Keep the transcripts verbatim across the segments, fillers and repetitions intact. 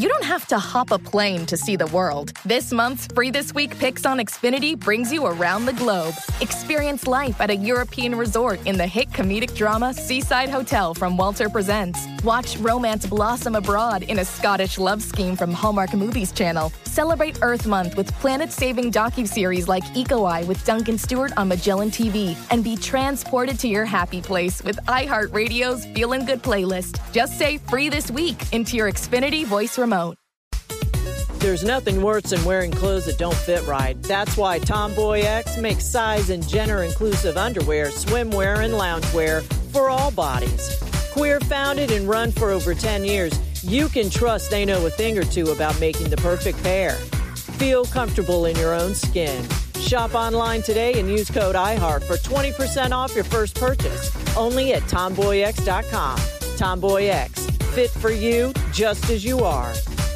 you don't have to hop a plane to see the world. This month's Free This Week Picks on Xfinity brings you around the globe. Experience life at a European resort in the hit comedic drama Seaside Hotel from Walter Presents. Watch romance blossom abroad in a Scottish love scheme from Hallmark Movies Channel. Celebrate Earth Month with planet-saving docuseries like Eco Eye with Duncan Stewart on Magellan T V. And be transported to your happy place with iHeartRadio's Feelin' Good playlist. Just say Free This Week into your Xfinity voice remote. There's nothing worse than wearing clothes that don't fit right. That's why Tomboy X makes size and gender-inclusive underwear, swimwear, and loungewear for all bodies. Queer-founded and run for over ten years, you can trust they know a thing or two about making the perfect pair. Feel comfortable in your own skin. Shop online today and use code iHeart for twenty percent off your first purchase. Only at tomboy x dot com. Tomboy X, fit for you just as you are.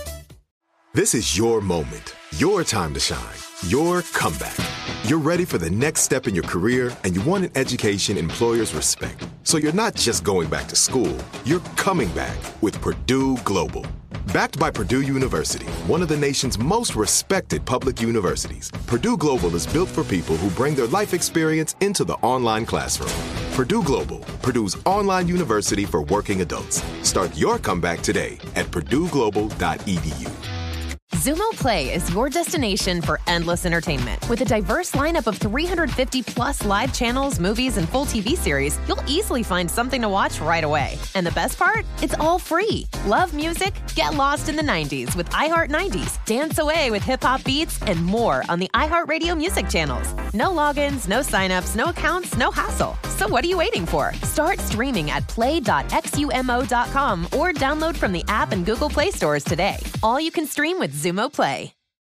This is your moment, your time to shine, your comeback. You're ready for the next step in your career, and you want an education employers respect. So you're not just going back to school, you're coming back with Purdue Global. Backed by Purdue University, one of the nation's most respected public universities, Purdue Global is built for people who bring their life experience into the online classroom. Purdue Global, Purdue's online university for working adults. Start your comeback today at purdue global dot e d u. Xumo Play is your destination for endless entertainment. With a diverse lineup of three hundred fifty plus live channels, movies, and full T V series, you'll easily find something to watch right away. And the best part? It's all free. Love music? Get lost in the nineties with iHeart nineties. Dance away with hip-hop beats and more on the iHeartRadio music channels. No logins, no signups, no accounts, no hassle. So what are you waiting for? Start streaming at play dot xumo dot com or download from the app and Google Play stores today. All you can stream with Xumo Play.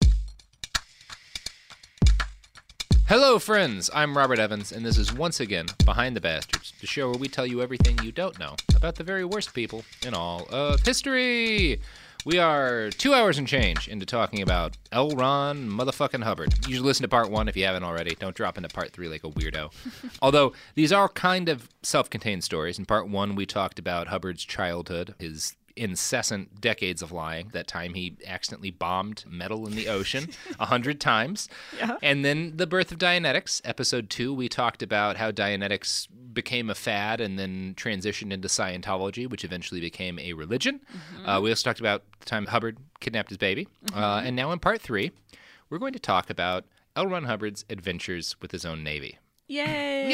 Hello, friends. I'm Robert Evans, and this is once again Behind the Bastards, the show where we tell you everything you don't know about the very worst people in all of history. We are two hours and change into talking about L. Ron motherfucking Hubbard. You should listen to part one if you haven't already. Don't drop into part three like a weirdo. Although, these are kind of self-contained stories. In part one, we talked about Hubbard's childhood, his incessant decades of lying. That time he accidentally bombed metal in the ocean a hundred times. Yeah. And then the birth of Dianetics. Episode two, we talked about how Dianetics became a fad and then transitioned into Scientology, which eventually became a religion. Mm-hmm. Uh, we also talked about the time Hubbard kidnapped his baby. Mm-hmm. Uh, and now in part three, we're going to talk about L. Ron Hubbard's adventures with his own Navy. Yay!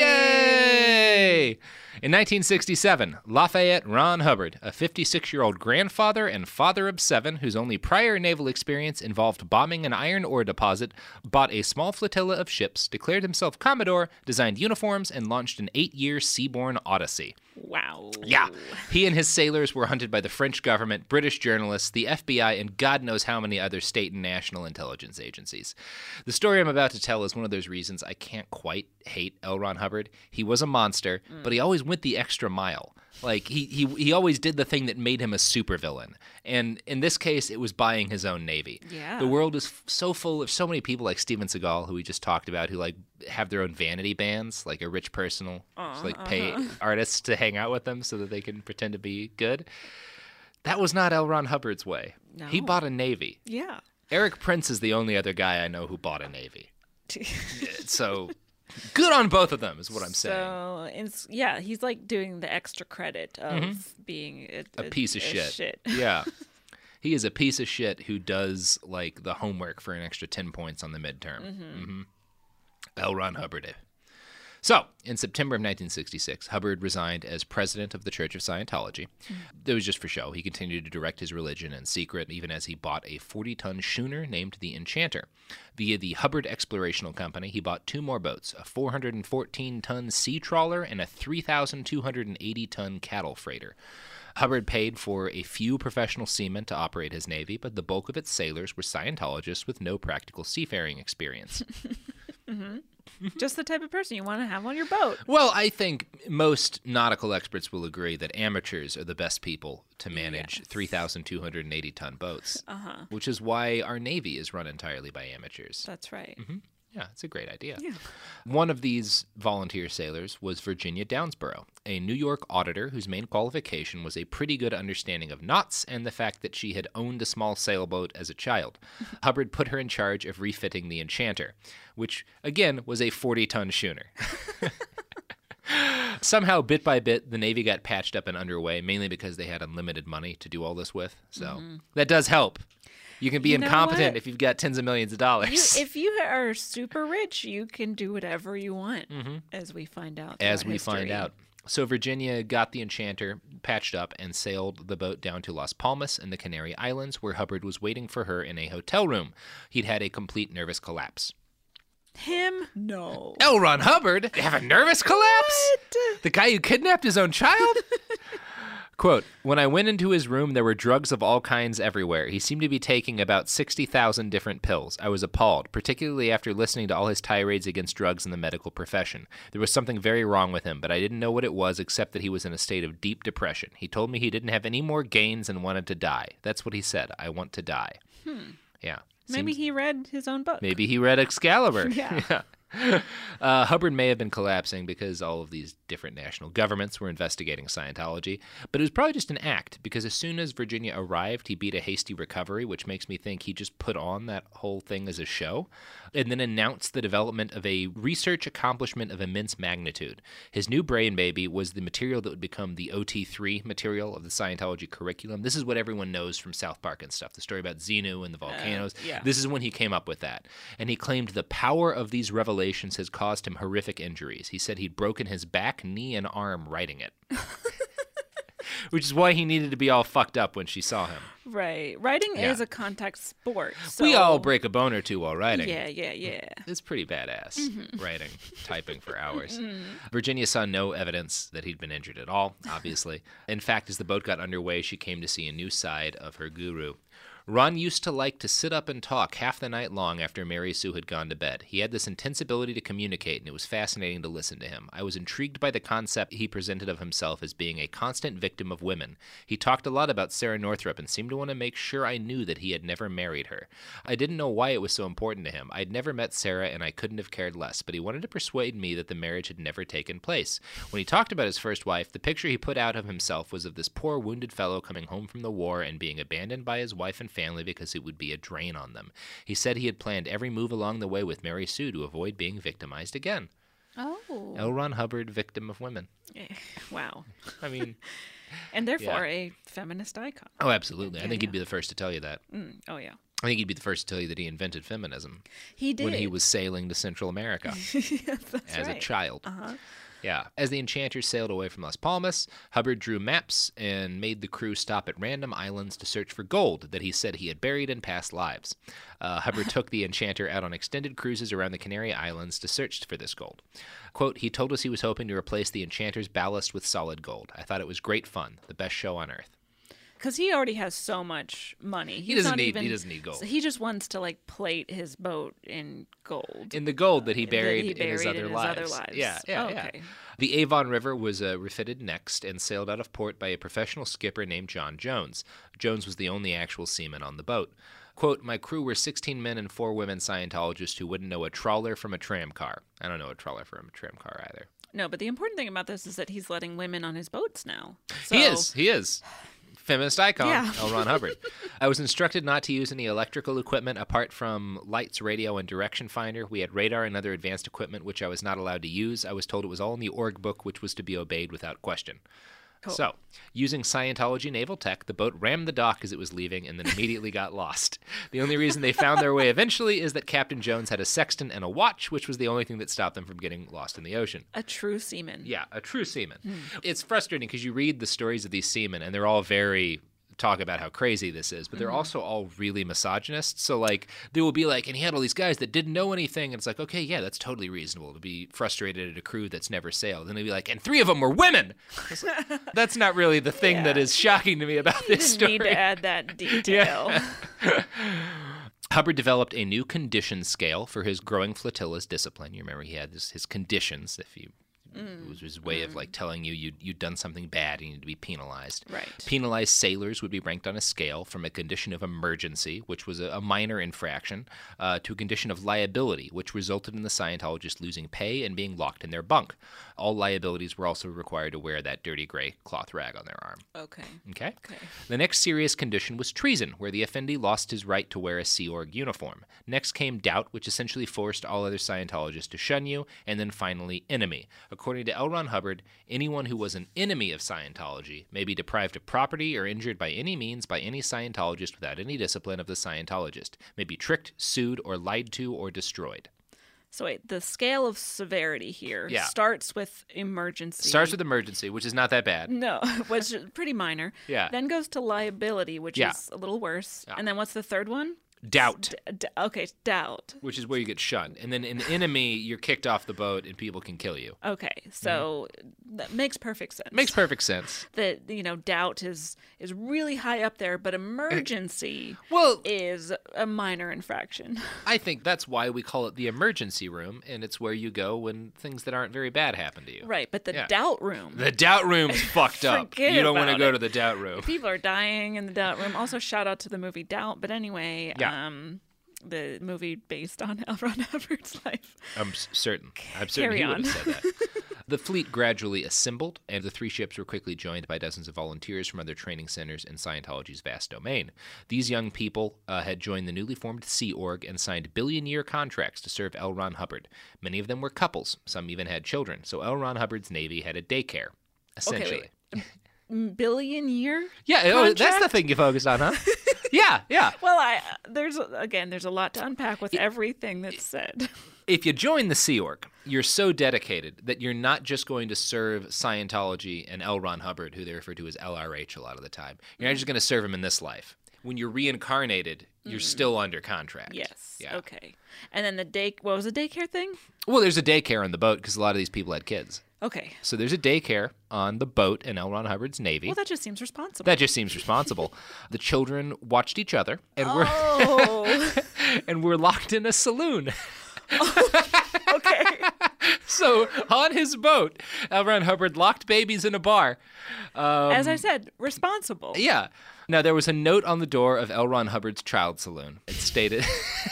Yay! In nineteen sixty-seven, Lafayette Ron Hubbard, a fifty-six-year-old grandfather and father of seven whose only prior naval experience involved bombing an iron ore deposit, bought a small flotilla of ships, declared himself Commodore, designed uniforms, and launched an eight-year seaborne odyssey. Wow. Yeah. He and his sailors were hunted by the French government, British journalists, the F B I, and God knows how many other state and national intelligence agencies. The story I'm about to tell is one of those reasons I can't quite hate L. Ron Hubbard. He was a monster, mm. but he always went the extra mile. Like, he, he he always did the thing that made him a supervillain. And in this case, it was buying his own Navy. Yeah. The world is f- so full of so many people like Steven Seagal, who we just talked about, who, like, have their own vanity bands, like a rich person, uh, like, uh-huh. pay artists to hang out with them so that they can pretend to be good. That was not L. Ron Hubbard's way. No. He bought a Navy. Yeah. Eric Prince is the only other guy I know who bought a Navy. So... good on both of them is what I'm saying. So, it's, yeah, he's like doing the extra credit of mm-hmm. being a, a, a piece of a shit. shit. Yeah. He is a piece of shit who does, like, the homework for an extra ten points on the midterm. Mm-hmm. Mm-hmm. L. Ron Hubbard. So, in September of nineteen sixty-six, Hubbard resigned as president of the Church of Scientology. Mm-hmm. It was just for show. He continued to direct his religion in secret, even as he bought a forty-ton schooner named the Enchanter. Via the Hubbard Explorational Company, he bought two more boats, a four hundred fourteen ton sea trawler and a three thousand two hundred eighty ton cattle freighter. Hubbard paid for a few professional seamen to operate his Navy, but the bulk of its sailors were Scientologists with no practical seafaring experience. Mm-hmm. Just the type of person you want to have on your boat. Well, I think most nautical experts will agree that amateurs are the best people to manage yes. three thousand two hundred eighty ton boats, uh-huh. which is why our Navy is run entirely by amateurs. That's right. Mm-hmm. Yeah, it's a great idea. Yeah. One of these volunteer sailors was Virginia Downsborough, a New York auditor whose main qualification was a pretty good understanding of knots and the fact that she had owned a small sailboat as a child. Hubbard put her in charge of refitting the Enchanter, which, again, was a forty-ton schooner. Somehow, bit by bit, the Navy got patched up and underway, mainly because they had unlimited money to do all this with. So mm-hmm. that does help. You can be You know incompetent what? if you've got tens of millions of dollars. You, if you are super rich, you can do whatever you want, mm-hmm. as we find out. As we history. find out. So Virginia got the Enchanter patched up and sailed the boat down to Las Palmas in the Canary Islands, where Hubbard was waiting for her in a hotel room. He'd had a complete nervous collapse. Him? No. L. Ron Hubbard have a nervous collapse? What? The guy who kidnapped his own child? Quote, when I went into his room, there were drugs of all kinds everywhere. He seemed to be taking about sixty thousand different pills. I was appalled, particularly after listening to all his tirades against drugs in the medical profession. There was something very wrong with him, but I didn't know what it was except that he was in a state of deep depression. He told me he didn't have any more gains and wanted to die. That's what he said. I want to die. Hmm. Yeah. Maybe Seems- he read his own book. Maybe he read Excalibur. Yeah. yeah. Uh, Hubbard may have been collapsing because all of these different national governments were investigating Scientology, but it was probably just an act because as soon as Virginia arrived, he beat a hasty recovery, which makes me think he just put on that whole thing as a show and then announced the development of a research accomplishment of immense magnitude. His new brain baby was the material that would become the O T three material of the Scientology curriculum. This is what everyone knows from South Park and stuff, the story about Xenu and the volcanoes. Uh, yeah. This is when he came up with that. And he claimed the power of these revelations has caused him horrific injuries. He said he'd broken his back, knee, and arm writing it. Which is why he needed to be all fucked up when she saw him. Right. Writing Yeah. is a contact sport. So... We all break a bone or two while writing. Yeah, yeah, yeah. It's pretty badass, Mm-hmm. writing, typing for hours. Virginia saw no evidence that he'd been injured at all, obviously. In fact, as the boat got underway, she came to see a new side of her guru. Ron used to like to sit up and talk half the night long after Mary Sue had gone to bed. He had this intense ability to communicate, and it was fascinating to listen to him. I was intrigued by the concept he presented of himself as being a constant victim of women. He talked a lot about Sarah Northrop and seemed to want to make sure I knew that he had never married her. I didn't know why it was so important to him. I'd never met Sarah, and I couldn't have cared less, but he wanted to persuade me that the marriage had never taken place. When he talked about his first wife, the picture he put out of himself was of this poor wounded fellow coming home from the war and being abandoned by his wife and family because it would be a drain on them. He said he had planned every move along the way with Mary Sue to avoid being victimized again. Oh. L. Ron Hubbard, victim of women. Wow. I mean... And therefore Yeah. a feminist icon. Oh, absolutely. I Yeah, think he'd yeah. be the first to tell you that. Mm. Oh, yeah. I think he'd be the first to tell you that he invented feminism He did. when he was sailing to Central America Yeah, that's as right. a child. Uh-huh. Yeah. As the Enchanter sailed away from Las Palmas, Hubbard drew maps and made the crew stop at random islands to search for gold that he said he had buried in past lives. Uh, Hubbard took the Enchanter out on extended cruises around the Canary Islands to search for this gold. Quote, he told us he was hoping to replace the Enchanter's ballast with solid gold. I thought it was great fun, the best show on Earth. Because he already has so much money. He's He doesn't not need- even, he doesn't need gold. He just wants to like plate his boat in gold. In the gold that he That buried, he in, his buried other, in his lives. other lives. Yeah, yeah, Oh, yeah. okay. The Avon River was uh, refitted next and sailed out of port by a professional skipper named John Jones. Jones was the only actual seaman on the boat. Quote, my crew were sixteen men and four women Scientologists who wouldn't know a trawler from a tram car. I don't know a trawler from a tram car either. No, but the important thing about this is that he's letting women on his boats now. So, He is. He is. Feminist icon, Yeah. L. Ron Hubbard. I was instructed not to use any electrical equipment apart from lights, radio, and direction finder. We had radar and other advanced equipment, which I was not allowed to use. I was told it was all in the org book, which was to be obeyed without question. Cool. So, using Scientology naval tech, the boat rammed the dock as it was leaving and then immediately got lost. The only reason they found their way eventually is that Captain Jones had a sextant and a watch, which was the only thing that stopped them from getting lost in the ocean. A true seaman. Yeah, a true seaman. It's frustrating because you read the stories of these seamen and they're all very talk about how crazy this is, but they're also all really misogynist. So like they will be like, and he had all these guys that didn't know anything, and it's like, okay, yeah, that's totally reasonable to be frustrated at a crew that's never sailed. And they'd be like, and three of them were women. Like, that's not really the thing Yeah. that is shocking to me about You this didn't story. need to add that detail. Hubbard developed a new condition scale for his growing flotilla's discipline. You remember he had this, his conditions, if you Mm. It was his way mm. of like telling you you'd, you'd done something bad and you need to be penalized. Right. Penalized sailors would be ranked on a scale from a condition of emergency, which was a, a minor infraction, uh, to a condition of liability, which resulted in the Scientologist losing pay and being locked in their bunk. All liabilities were also required to wear that dirty gray cloth rag on their arm. Okay. Okay? Okay. The next serious condition was treason, where the Effendi lost his right to wear a Sea Org uniform. Next came doubt, which essentially forced all other Scientologists to shun you, and then finally enemy. According to L. Ron Hubbard, anyone who was an enemy of Scientology may be deprived of property or injured by any means by any Scientologist without any discipline of the Scientologist, may be tricked, sued, or lied to, or destroyed. So wait, the scale of severity here yeah. starts with emergency. Starts with emergency, which is not that bad. No, which is pretty minor. Yeah. Then goes to liability, which yeah. is a little worse. Yeah. And then what's the third one? Doubt. D- d- okay, doubt. Which is where you get shunned. And then an enemy, you're kicked off the boat and people can kill you. Okay, so mm-hmm. that makes perfect sense. Makes perfect sense. That, you know, doubt is is really high up there, but emergency well, is a minor infraction. I think that's why we call it the emergency room, and it's where you go when things that aren't very bad happen to you. Right, but the yeah. doubt room. The doubt room's fucked up. You don't want to go it. to the doubt room. People are dying in the doubt room. Also, shout out to the movie Doubt. But anyway, yeah. um, the movie based on L. Ron Hubbard's life. I'm certain. I'm certain Carry he on. would have said that. The fleet gradually assembled, and the three ships were quickly joined by dozens of volunteers from other training centers in Scientology's vast domain. These young people uh, had joined the newly formed Sea Org and signed billion-year contracts to serve L. Ron Hubbard. Many of them were couples. Some even had children. So L. Ron Hubbard's Navy had a daycare, essentially. Okay, billion year? Yeah, oh, that's the thing you focused on, huh? yeah, yeah. Well, I there's again, there's a lot to unpack with everything that's said. If you join the Sea Org, you're so dedicated that you're not just going to serve Scientology and L. Ron Hubbard, who they refer to as L R H a lot of the time. You're not just going to serve him in this life. When you're reincarnated, you're mm. still under contract. Yes. Yeah. Okay. And then the day, what was the daycare thing? Well, there's a daycare on the boat because a lot of these people had kids. Okay. So there's a daycare on the boat in L. Ron Hubbard's Navy. Well, that just seems responsible. That just seems responsible. The children watched each other, and oh. we're and we're locked in a saloon. Oh, okay. So on his boat, L. Ron Hubbard locked babies in a bar. Um, As I said, responsible. Yeah. Now, there was a note on the door of L. Ron Hubbard's child saloon. It stated...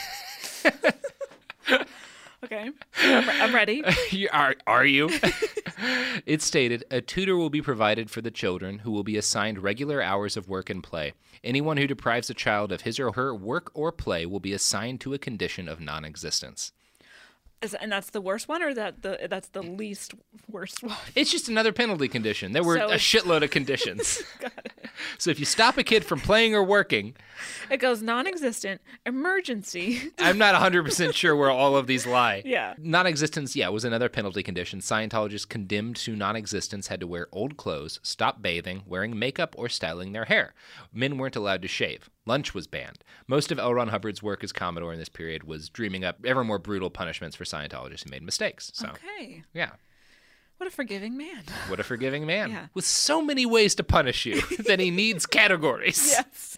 Okay, I'm, I'm ready. are, are you? It stated, a tutor will be provided for the children who will be assigned regular hours of work and play. Anyone who deprives a child of his or her work or play will be assigned to a condition of non-existence. Is, and that's the worst one, or that the that's the least worst one? It's just another penalty condition. There were so, a shitload of conditions. Got it. So if you stop a kid from playing or working... It goes non-existent, emergency. I'm not one hundred percent sure where all of these lie. Yeah. Non-existence, yeah, was another penalty condition. Scientologists condemned to non-existence had to wear old clothes, stop bathing, wearing makeup, or styling their hair. Men weren't allowed to shave. Lunch was banned. Most of L. Ron Hubbard's work as Commodore in this period was dreaming up ever more brutal punishments for Scientologists who made mistakes. So, okay. Yeah. What a forgiving man. What a forgiving man. Yeah. With so many ways to punish you that he needs categories. Yes.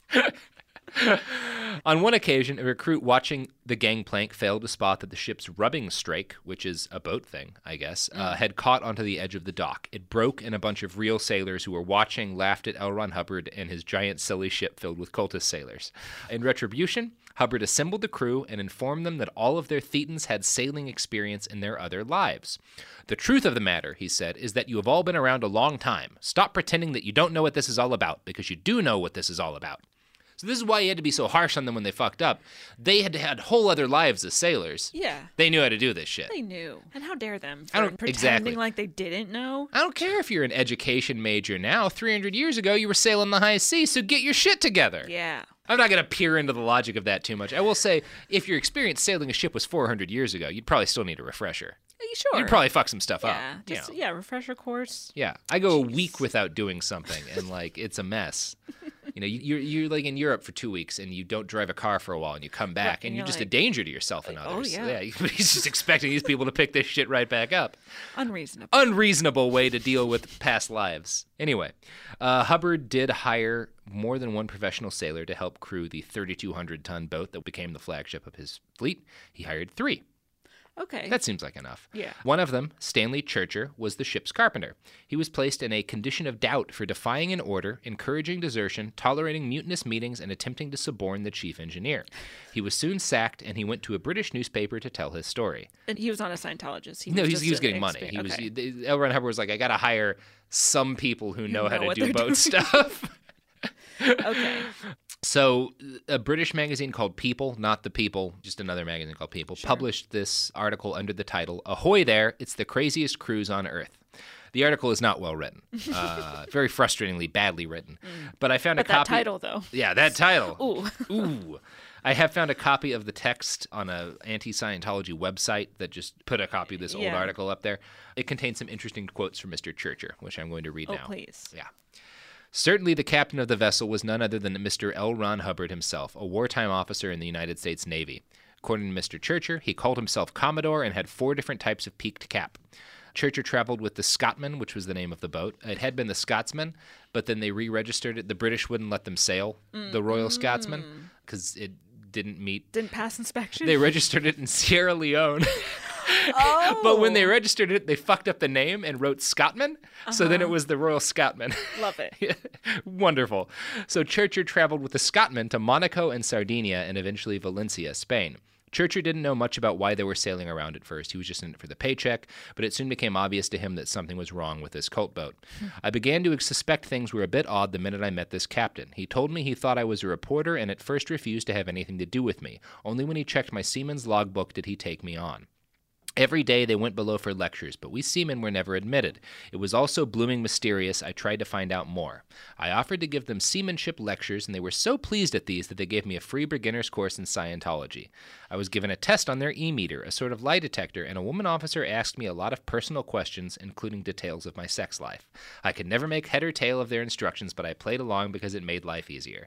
On one occasion, a recruit watching the gangplank failed to spot that the ship's rubbing strake, which is a boat thing, I guess, mm. uh, had caught onto the edge of the dock. It broke, and a bunch of real sailors who were watching laughed at L. Ron Hubbard and his giant silly ship filled with cultist sailors. In retribution, Hubbard assembled the crew and informed them that all of their thetans had sailing experience in their other lives. The truth of the matter, he said, is that you have all been around a long time. Stop pretending that you don't know what this is all about, because you do know what this is all about. So this is why he had to be so harsh on them when they fucked up. They had had whole other lives as sailors. Yeah. They knew how to do this shit. They knew. And how dare them for I don't, pretending exactly. like they didn't know? I don't care if you're an education major now. three hundred years ago, you were sailing the high seas, so get your shit together. Yeah. I'm not going to peer into the logic of that too much. I will say, if your experience sailing a ship was four hundred years ago, you'd probably still need a refresher. Sure. You'd probably fuck some stuff yeah, up. Just, you know. Yeah, refresher course. Yeah. I go Jeez. a week without doing something, and, like, it's a mess. You know, you're, you're, like, in Europe for two weeks, and you don't drive a car for a while, and you come back, right, and, and you're, you're just like, a danger to yourself and like, others. Oh, yeah. yeah. He's just expecting these people to pick this shit right back up. Unreasonable. Unreasonable way to deal with past lives. Anyway, uh, Hubbard did hire more than one professional sailor to help crew the thirty-two hundred ton boat that became the flagship of his fleet. He hired three. Okay. That seems like enough. Yeah. One of them, Stanley Churcher, was the ship's carpenter. He was placed in a condition of doubt for defying an order, encouraging desertion, tolerating mutinous meetings, and attempting to suborn the chief engineer. He was soon sacked, and he went to a British newspaper to tell his story. And he was not a Scientologist. He no, was he's, just he was an getting money. exper- He was. okay. He, L. Ron Hubbard was like, I got to hire some people who know, know how to what do they're boat doing. stuff. Okay. So, a British magazine called People, not The People, just another magazine called People, Sure. published this article under the title, Ahoy There, It's the Craziest Cruise on Earth. The article is not well written, uh, very frustratingly badly written. But I found But a that copy. title, though. Yeah, that title. Ooh. Ooh. I have found a copy of the text on a anti-Scientology website that just put a copy of this old Yeah. article up there. It contains some interesting quotes from Mister Churcher, which I'm going to read Oh, now. please. Yeah. Certainly the captain of the vessel was none other than Mister L. Ron Hubbard himself, a wartime officer in the United States Navy. According to Mister Churcher, he called himself Commodore and had four different types of peaked cap. Churcher traveled with the Scotsman, which was the name of the boat. It had been the Scotsman, but then they re-registered it. The British wouldn't let them sail the Royal Scotsman because it didn't meet. Didn't pass inspection? They registered it in Sierra Leone. Oh. But when they registered it, they fucked up the name and wrote Scotman. So then it was the Royal Scotman. Love it. Wonderful. So Churcher traveled with the Scotman to Monaco and Sardinia and eventually Valencia, Spain. Churcher didn't know much about why they were sailing around at first. He was just in it for the paycheck, but it soon became obvious to him that something was wrong with this cult boat. I began to suspect things were a bit odd the minute I met this captain. He told me he thought I was a reporter and at first refused to have anything to do with me. Only when he checked my seaman's logbook did he take me on. Every day they went below for lectures, but we seamen were never admitted. It was all so blooming mysterious, I tried to find out more. I offered to give them seamanship lectures, and they were so pleased at these that they gave me a free beginner's course in Scientology. I was given a test on their e-meter, a sort of lie detector, and a woman officer asked me a lot of personal questions, including details of my sex life. I could never make head or tail of their instructions, but I played along because it made life easier.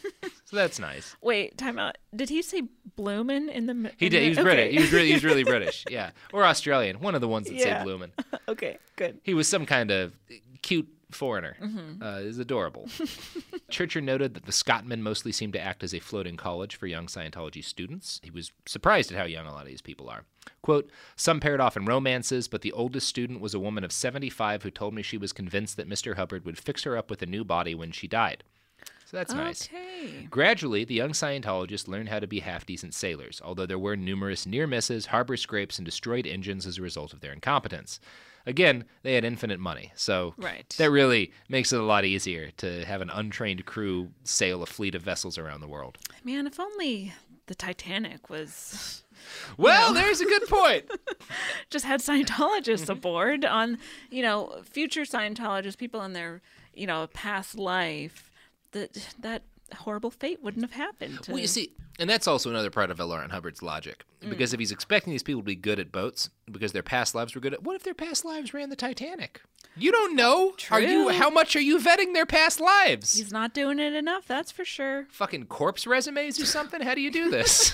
So that's nice. Wait, time out. Did he say bloomin' in the He in did. the- He was okay. British. He was really, he was really British. Yeah, or Australian. One of the ones that Yeah. say bloomin'. Okay, good. He was some kind of cute foreigner. Mm-hmm. Uh, is adorable. Churcher noted that the Scotmen mostly seemed to act as a floating college for young Scientology students. He was surprised at how young a lot of these people are. Quote, some paired off in romances, but the oldest student was a woman of seventy-five who told me she was convinced that Mister Hubbard would fix her up with a new body when she died. So that's nice. Okay. Gradually, the young Scientologists learned how to be half-decent sailors, although there were numerous near misses, harbor scrapes, and destroyed engines as a result of their incompetence. Again, they had infinite money, so Right. that really makes it a lot easier to have an untrained crew sail a fleet of vessels around the world. Man, if only the Titanic was Well, there's a good point. just had Scientologists aboard on, you know, future Scientologists, people in their, you know, past life, that that horrible fate wouldn't have happened. to- Well, you see, and that's also another part of L. Ron Hubbard's logic. Because if he's expecting these people to be good at boats because their past lives were good at, what if their past lives ran the Titanic? You don't know. Are you? True. How much are you vetting their past lives? He's not doing it enough, that's for sure. Fucking corpse resumes or something? How do you do this?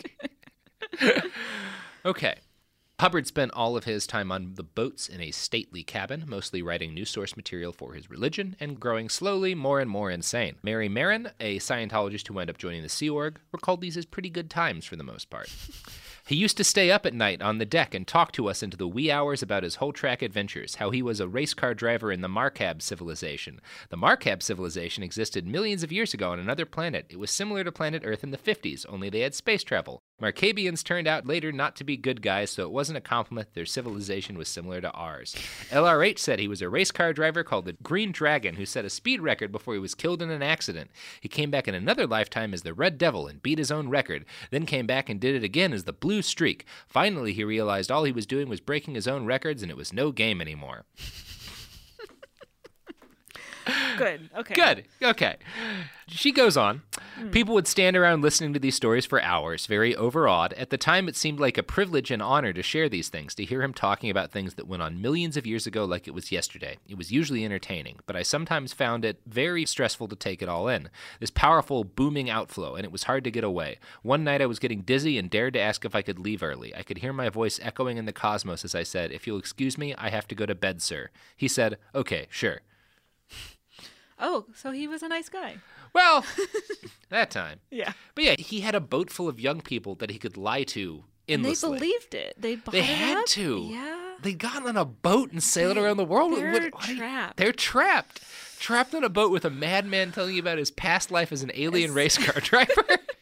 Okay. Hubbard spent all of his time on the boats in a stately cabin, mostly writing new source material for his religion and growing slowly more and more insane. Mary Marin, a Scientologist who wound up joining the Sea Org, recalled these as pretty good times for the most part. He used to stay up at night on the deck and talk to us into the wee hours about his whole track adventures, how he was a race car driver in the Markab civilization. The Markab civilization existed millions of years ago on another planet. It was similar to planet Earth in the fifties, only they had space travel. Markabians turned out later not to be good guys, so it wasn't a compliment. Their civilization was similar to ours. L R H said he was a race car driver called the Green Dragon who set a speed record before he was killed in an accident. He came back in another lifetime as the Red Devil and beat his own record, then came back and did it again as the Blue Streak. Finally, he realized all he was doing was breaking his own records and it was no game anymore. Good. Okay. Good. Okay. She goes on. People would stand around listening to these stories for hours, very overawed. At the time, it seemed like a privilege and honor to share these things, to hear him talking about things that went on millions of years ago like it was yesterday. It was usually entertaining, but I sometimes found it very stressful to take it all in. This powerful, booming outflow, and it was hard to get away. One night I was getting dizzy and dared to ask if I could leave early. I could hear my voice echoing in the cosmos as I said, "If you'll excuse me, I have to go to bed, sir." He said, "Okay, sure." Oh, so he was a nice guy. Well, that time. Yeah. But yeah, he had a boat full of young people that he could lie to endlessly. And they believed it. They bought They it had up. to. Yeah. They'd gotten on a boat and sailed around the world. They're What- what are you- trapped. They're trapped. Trapped on a boat with a madman telling you about his past life as an alien race car driver.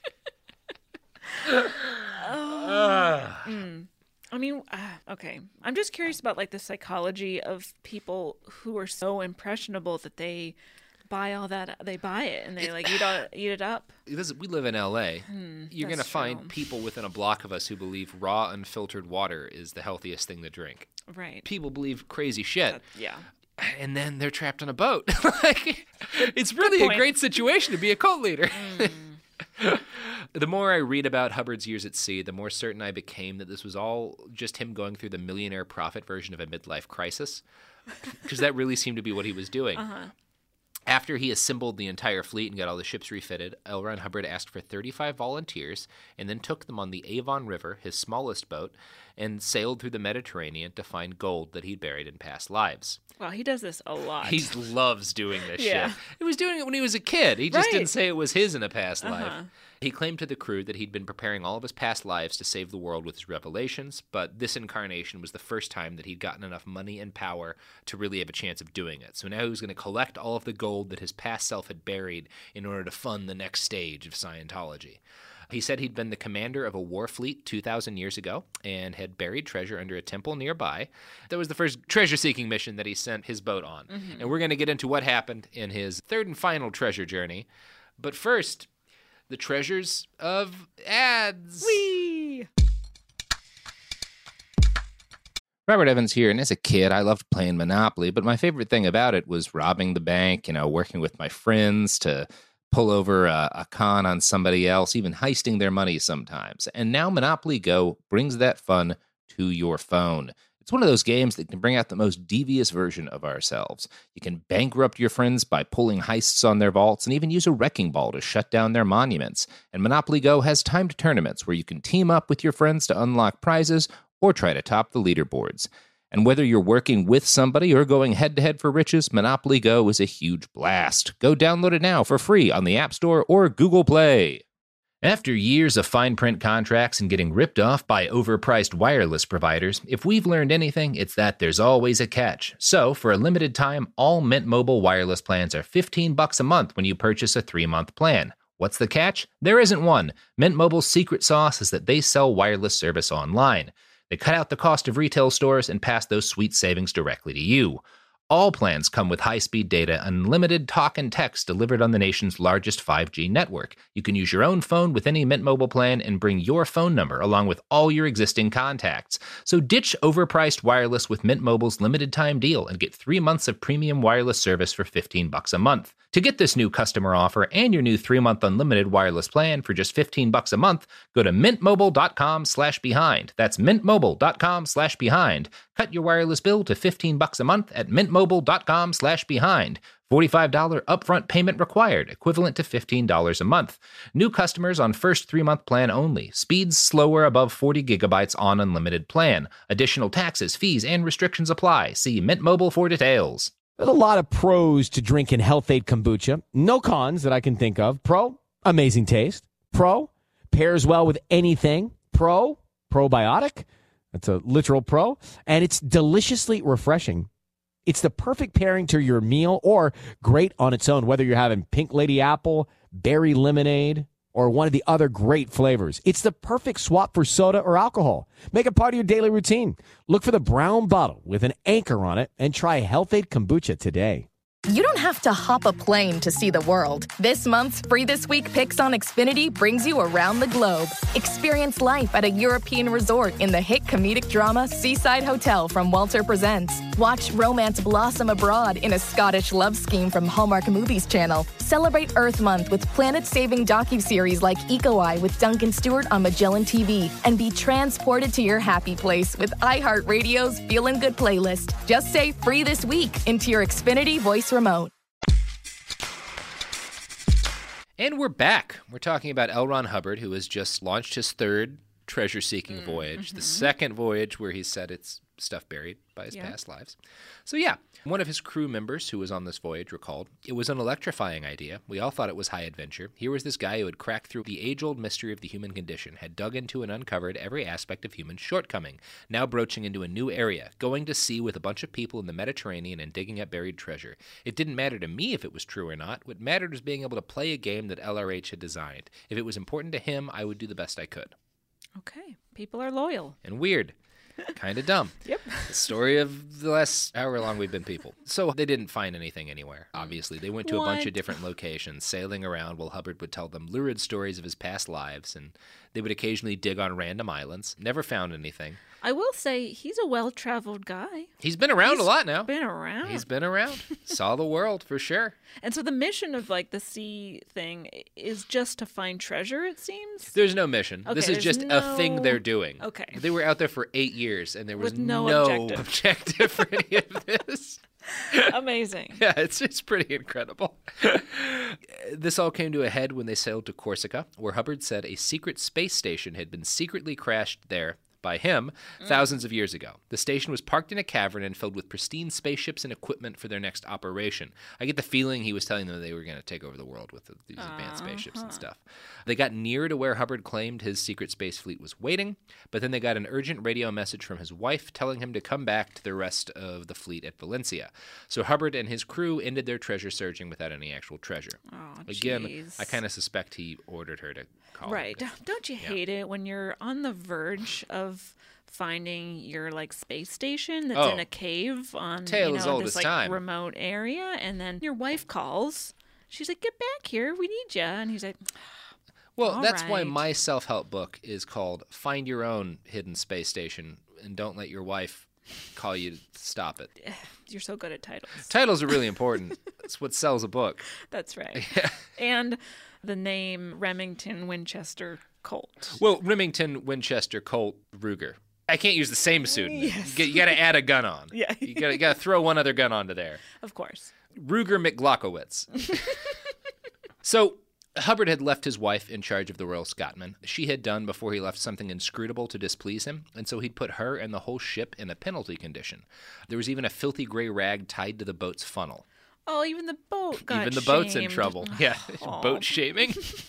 oh. mm. I mean, uh, okay. I'm just curious about like the psychology of people who are so impressionable that they buy all that. They buy it and they like eat, all, eat it up. This, we live in L A. Hmm, You're going to that's find true. people within a block of us who believe raw, unfiltered water is the healthiest thing to drink. Right. People believe crazy shit. That- yeah. And then they're trapped on a boat. Like, it's really a point. great situation to be a cult leader. The more I read about Hubbard's years at sea, the more certain I became that this was all just him going through the millionaire prophet version of a midlife crisis, because that really seemed to be what he was doing. Uh-huh. After he assembled the entire fleet and got all the ships refitted, L. Ron Hubbard asked for thirty-five volunteers and then took them on the Avon River, his smallest boat, and sailed through the Mediterranean to find gold that he'd buried in past lives. Wow, he does this a lot. He loves doing this Yeah. shit. He was doing it when he was a kid. He just Right. didn't say it was his in a past Uh-huh. life. He claimed to the crew that he'd been preparing all of his past lives to save the world with his revelations, but this incarnation was the first time that he'd gotten enough money and power to really have a chance of doing it. So now he was going to collect all of the gold that his past self had buried in order to fund the next stage of Scientology. He said he'd been the commander of a war fleet two thousand years ago and had buried treasure under a temple nearby. That was the first treasure-seeking mission that he sent his boat on. Mm-hmm. And we're going to get into what happened in his third and final treasure journey. But first, the treasures of ads. Whee! Robert Evans here, and as a kid, I loved playing Monopoly, but my favorite thing about it was robbing the bank, you know, working with my friends to pull over a, a con on somebody else, even heisting their money sometimes. And now Monopoly Go brings that fun to your phone. It's one of those games that can bring out the most devious version of ourselves. You can bankrupt your friends by pulling heists on their vaults and even use a wrecking ball to shut down their monuments. And Monopoly Go has timed tournaments where you can team up with your friends to unlock prizes or try to top the leaderboards. And whether you're working with somebody or going head-to-head for riches, Monopoly Go is a huge blast. Go download it now for free on the App Store or Google Play. After years of fine print contracts and getting ripped off by overpriced wireless providers, if we've learned anything, it's that there's always a catch. So, for a limited time, all Mint Mobile wireless plans are fifteen bucks a month when you purchase a three-month plan. What's the catch? There isn't one. Mint Mobile's secret sauce is that they sell wireless service online. They cut out the cost of retail stores and pass those sweet savings directly to you. All plans come with high-speed data, unlimited talk and text delivered on the nation's largest five G network. You can use your own phone with any Mint Mobile plan and bring your phone number along with all your existing contacts. So ditch overpriced wireless with Mint Mobile's limited-time deal and get three months of premium wireless service for fifteen bucks a month. To get this new customer offer and your new three-month unlimited wireless plan for just fifteen bucks a month, go to mintmobile.com slash behind. That's mintmobile.com slash behind. Cut your wireless bill to fifteen bucks a month at mintmobile.com slash behind. forty-five dollars upfront payment required, equivalent to fifteen dollars a month. New customers on first three-month plan only. Speeds slower above forty gigabytes on unlimited plan. Additional taxes, fees, and restrictions apply. See Mint Mobile for details. There's a lot of pros to drinking Health-Ade kombucha. No cons that I can think of. Pro, amazing taste. Pro, pairs well with anything. Pro, probiotic. That's a literal pro. And it's deliciously refreshing. It's the perfect pairing to your meal or great on its own, whether you're having pink lady apple, berry lemonade, or one of the other great flavors. It's the perfect swap for soda or alcohol. Make it part of your daily routine. Look for the brown bottle with an anchor on it and try Health-Ade kombucha today. You don't have to hop a plane to see the world. This month's Free This Week Picks on Xfinity brings you around the globe. Experience life at a European resort in the hit comedic drama Seaside Hotel from Walter Presents. Watch romance blossom abroad in a Scottish love scheme from Hallmark Movies Channel. Celebrate Earth Month with planet-saving docuseries like Eco Eye with Duncan Stewart on Magellan T V. And be transported to your happy place with iHeartRadio's Feelin' Good playlist. Just say Free This Week into your Xfinity voice remote. And we're back. We're talking about L. Ron Hubbard, who has just launched his third treasure-seeking mm, voyage, mm-hmm. the second voyage where he said it's stuff buried by his Yeah. past lives. So yeah, one of his crew members who was on this voyage recalled, "It was an electrifying idea. We all thought it was high adventure. Here was this guy who had cracked through the age-old mystery of the human condition, had dug into and uncovered every aspect of human shortcoming, now broaching into a new area, going to sea with a bunch of people in the Mediterranean and digging up buried treasure. It didn't matter to me if it was true or not. What mattered was being able to play a game that L R H had designed. If it was important to him, I would do the best I could." Okay. People are loyal. And weird. Kind of dumb. Yep. The story of the last however long we've been people. So they didn't find anything anywhere, obviously. They went to a bunch What? of different locations, sailing around while Hubbard would tell them lurid stories of his past lives, and they would occasionally dig on random islands. Never found anything. I will say he's a well-traveled guy. He's been around He's a lot now. Been around. He's been around. Saw the world, for sure. And so the mission of like the sea thing is just to find treasure, it seems. There's no mission. Okay, this is there's just a thing no- they're doing. Okay. They were out there for eight years, and there was With no objective. objective for any of this. Amazing. Yeah, it's it's pretty incredible. This all came to a head when they sailed to Corsica, where Hubbard said a secret space station had been secretly crashed there by him thousands of years ago. The station was parked in a cavern and filled with pristine spaceships and equipment for their next operation. I get the feeling he was telling them they were going to take over the world with the, these advanced spaceships and stuff. They got near to where Hubbard claimed his secret space fleet was waiting, but then they got an urgent radio message from his wife telling him to come back to the rest of the fleet at Valencia. So Hubbard and his crew ended their treasure searching without any actual treasure. Oh, Again, jeez. I kind of suspect he ordered her to call. Right. him. Don't you hate it when you're on the verge of finding your like space station that's in Oh. a cave on Tale you as know, old this as like time. remote area, and then your wife calls. She's like, "Get back here, we need you," and he's like, Well, All that's why right. my self-help book is called Find Your Own Hidden Space Station, and don't let your wife call you to stop it. "You're so good at titles." Titles are really important. That's what sells a book. That's right. And the name Remington Winchester Colt. Well, Remington, Winchester, Colt, Ruger. I can't use the same pseudonym. You, got to add a gun on. Yeah. You got to throw one other gun onto there. Of course. Ruger McGlockowitz. So Hubbard had left his wife in charge of the Royal Scotsman. She had done before he left something inscrutable to displease him, and so he'd put her and the whole ship in a penalty condition. There was even a filthy gray rag tied to the boat's funnel. Oh, even the boat got Even the boat's in shamed. trouble. Yeah, boat shaming.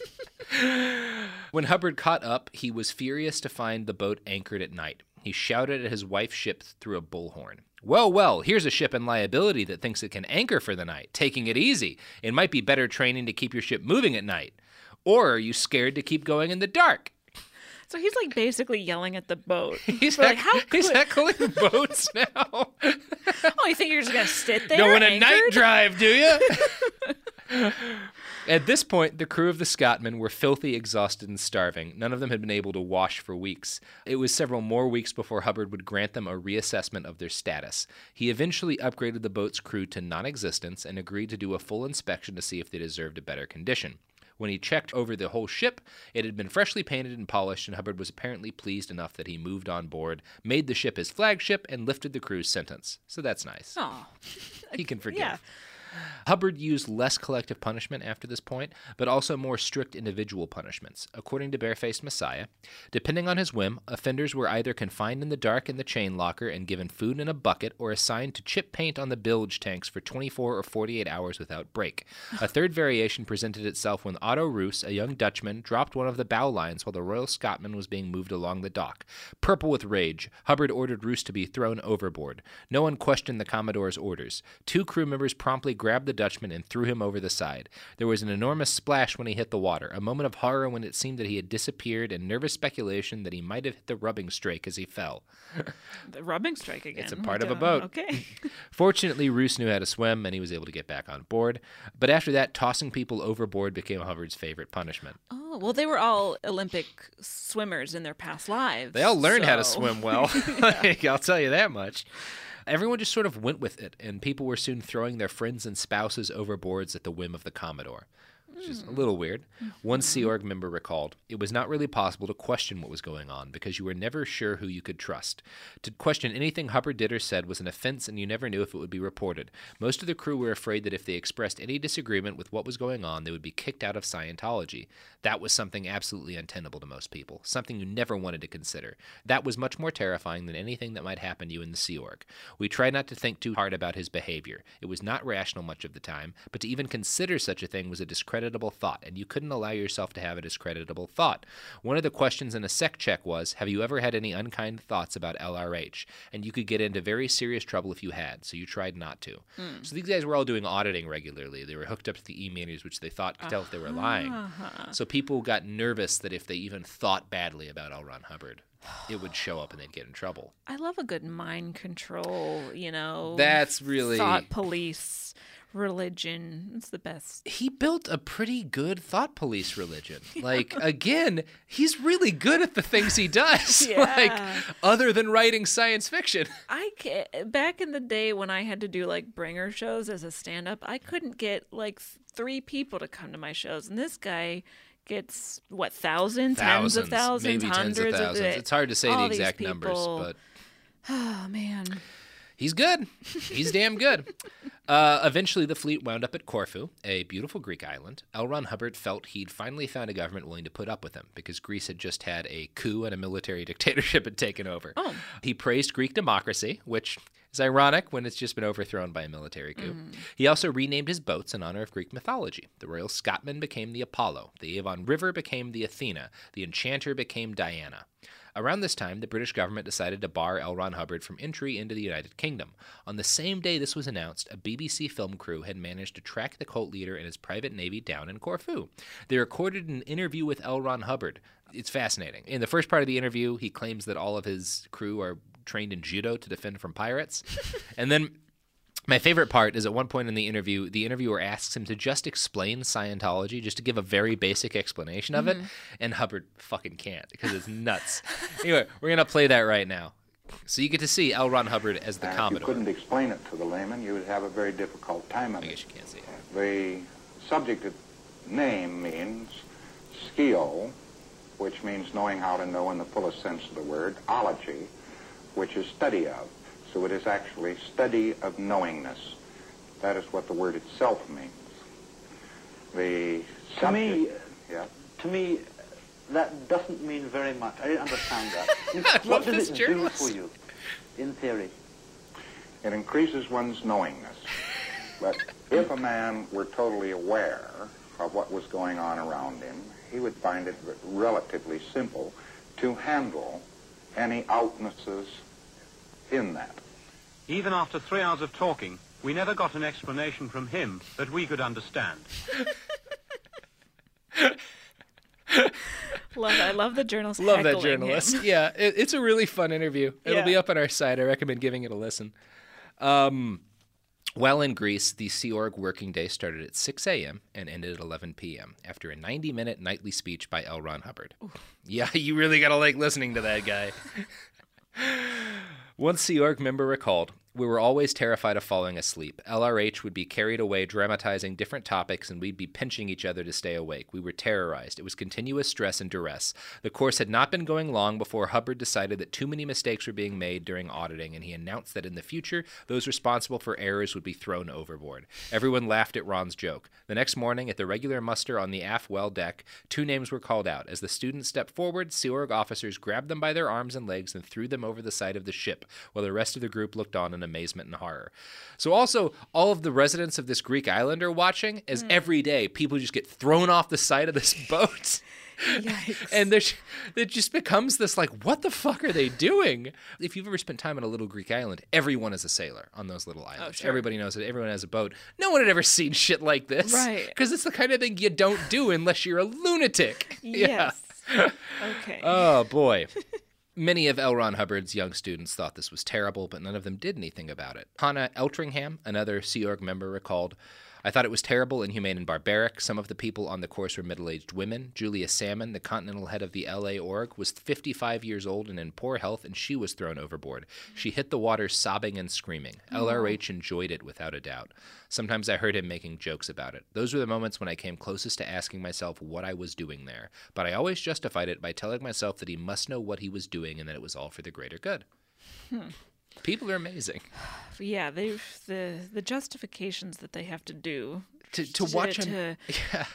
When Hubbard caught up, he was furious to find the boat anchored at night. He shouted at his wife's ship through a bullhorn. "Well, well, here's a ship in liability that thinks it can anchor for the night. Taking it easy. It might be better training to keep your ship moving at night. Or are you scared to keep going in the dark?" So he's like basically yelling at the boat. He's, But, like, heck- how he's could- heckling boats now. Oh, you think you're just gonna sit there? Going a night anchored? drive, do you? At this point, the crew of the Scotsman were filthy, exhausted, and starving. None of them had been able to wash for weeks. It was several more weeks before Hubbard would grant them a reassessment of their status. He eventually upgraded the boat's crew to non-existence and agreed to do a full inspection to see if they deserved a better condition. When he checked over the whole ship, it had been freshly painted and polished, and Hubbard was apparently pleased enough that he moved on board, made the ship his flagship, and lifted the crew's sentence. So that's nice. Oh, He can forgive. yeah. Hubbard used less collective punishment after this point, but also more strict individual punishments. According to Barefaced Messiah, depending on his whim, offenders were either confined in the dark in the chain locker and given food in a bucket, or assigned to chip paint on the bilge tanks for twenty-four or forty-eight hours without break. A third variation presented itself when Otto Roos, a young Dutchman, dropped one of the bow lines while the Royal Scotsman was being moved along the dock. Purple with rage, Hubbard ordered Roos to be thrown overboard. No one questioned the Commodore's orders. Two crew members promptly grabbed the Dutchman and threw him over the side. There was an enormous splash when he hit the water, a moment of horror when it seemed that he had disappeared, and nervous speculation that he might have hit the rubbing strike as he fell. The rubbing strike again. It's a We part of a don't- boat. Okay. Fortunately, Roos knew how to swim, and he was able to get back on board. But after that, tossing people overboard became Hubbard's favorite punishment. Oh, well, they were all Olympic swimmers in their past lives. They all learned how to so- swim well. I'll tell you that much. Everyone just sort of went with it, and people were soon throwing their friends and spouses overboards at the whim of the Commodore. which is a little weird. One Sea Org member recalled, "It was not really possible to question what was going on because you were never sure who you could trust. To question anything Hubbard did or said was an offense, and you never knew if it would be reported. Most of the crew were afraid that if they expressed any disagreement with what was going on, they would be kicked out of Scientology. That was something absolutely untenable to most people, something you never wanted to consider. That was much more terrifying than anything that might happen to you in the Sea Org. We tried not to think too hard about his behavior. It was not rational much of the time, but to even consider such a thing was a discreditable thought, and you couldn't allow yourself to have a discreditable thought. One of the questions in a sec check was, have you ever had any unkind thoughts about L R H? And you could get into very serious trouble if you had, so you tried not to. Mm. So these guys were all doing auditing regularly. They were hooked up to the e-meters, which they thought could tell if they were lying. Uh-huh. So people got nervous that if they even thought badly about L. Ron Hubbard, it would show up and they'd get in trouble. I love a good mind control, you know. That's really... thought police religion. It's the best. He built a pretty good thought police religion. Like, again, he's really good at the things he does. Yeah. Like, other than writing science fiction. I ca- back in the day when I had to do like bringer shows as a stand-up, I couldn't get like three people to come to my shows, and this guy gets what thousands, thousands tens of thousands, maybe hundreds tens of thousands. Of, it's hard to say all the exact these numbers, people. but oh man, he's good. He's damn good. Uh, eventually, the fleet wound up at Corfu, a beautiful Greek island. L. Ron Hubbard felt he'd finally found a government willing to put up with him because Greece had just had a coup and a military dictatorship had taken over. Oh. He praised Greek democracy, which is ironic when it's just been overthrown by a military coup. Mm. He also renamed his boats in honor of Greek mythology. The Royal Scotsman became the Apollo. The Avon River became the Athena. The Enchanter became Diana. Around this time, the British government decided to bar L. Ron Hubbard from entry into the United Kingdom. On the same day this was announced, a B B C film crew had managed to track the cult leader and his private navy down in Corfu. They recorded an interview with L. Ron Hubbard. It's fascinating. In the first part of the interview, he claims that all of his crew are trained in judo to defend from pirates. And then my favorite part is at one point in the interview, the interviewer asks him to just explain Scientology, just to give a very basic explanation of Mm-hmm. it, and Hubbard fucking can't because it's nuts. Anyway, we're going to play that right now. So you get to see L. Ron Hubbard as the Now, Commodore. if you couldn't explain it to the layman, you would have a very difficult time of I it. guess you can't see it. The subject name means skio, which means knowing how to know in the fullest sense of the word, ology, which is study of. So it is actually study of knowingness. That is what the word itself means. The To subject, me, yeah. to me, that doesn't mean very much. I didn't understand that. I What love does this it journalist. do for you, in theory? It increases one's knowingness. But if a man were totally aware of what was going on around him, he would find it relatively simple to handle any outnesses in that. Even after three hours of talking, we never got an explanation from him that we could understand. love I love the journalist. Love that heckling journalist. him. Yeah, it, it's a really fun interview. It'll Yeah. be up on our site. I recommend giving it a listen. Um, while in Greece, the Sea Org working day started at six a.m. and ended at eleven p.m. after a ninety-minute nightly speech by L. Ron Hubbard. Ooh. Yeah, you really got to like listening to that guy. One Sea Org member recalled, "We were always terrified of falling asleep. L R H would be carried away dramatizing different topics, and we'd be pinching each other to stay awake. We were terrorized. It was continuous stress and duress. The course had not been going long before Hubbard decided that too many mistakes were being made during auditing, and he announced that in the future, those responsible for errors would be thrown overboard. Everyone laughed at Ron's joke. The next morning, at the regular muster on the aft well deck, two names were called out. As the students stepped forward, Sea Org officers grabbed them by their arms and legs and threw them over the side of the ship, while the rest of the group looked on in amazement and horror." So also, all of the residents of this Greek island are watching as mm. every day people just get thrown off the side of this boat. Yikes. And there's, it just becomes this like, what the fuck are they doing? If you've ever spent time on a little Greek island, everyone is a sailor on those little islands. Oh, sure. Everybody knows it. Everyone has a boat. No one had ever seen shit like this. Right. Because it's the kind of thing you don't do unless you're a lunatic. Yes. Yeah. Okay. Oh, boy. Many of L. Ron Hubbard's young students thought this was terrible, but none of them did anything about it. Hannah Eltringham, another Sea Org member, recalled, I thought it was terrible, inhumane, and barbaric. Some of the people on the course were middle-aged women. Julia Salmon, the continental head of the L A org, was fifty-five years old and in poor health, and she was thrown overboard. She hit the water sobbing and screaming. Oh. L R H enjoyed it without a doubt. Sometimes I heard him making jokes about it. Those were the moments when I came closest to asking myself what I was doing there. But I always justified it by telling myself that he must know what he was doing and that it was all for the greater good. Hmm. People are amazing. Yeah, they the the justifications that they have to do to to watch to, him. To, yeah.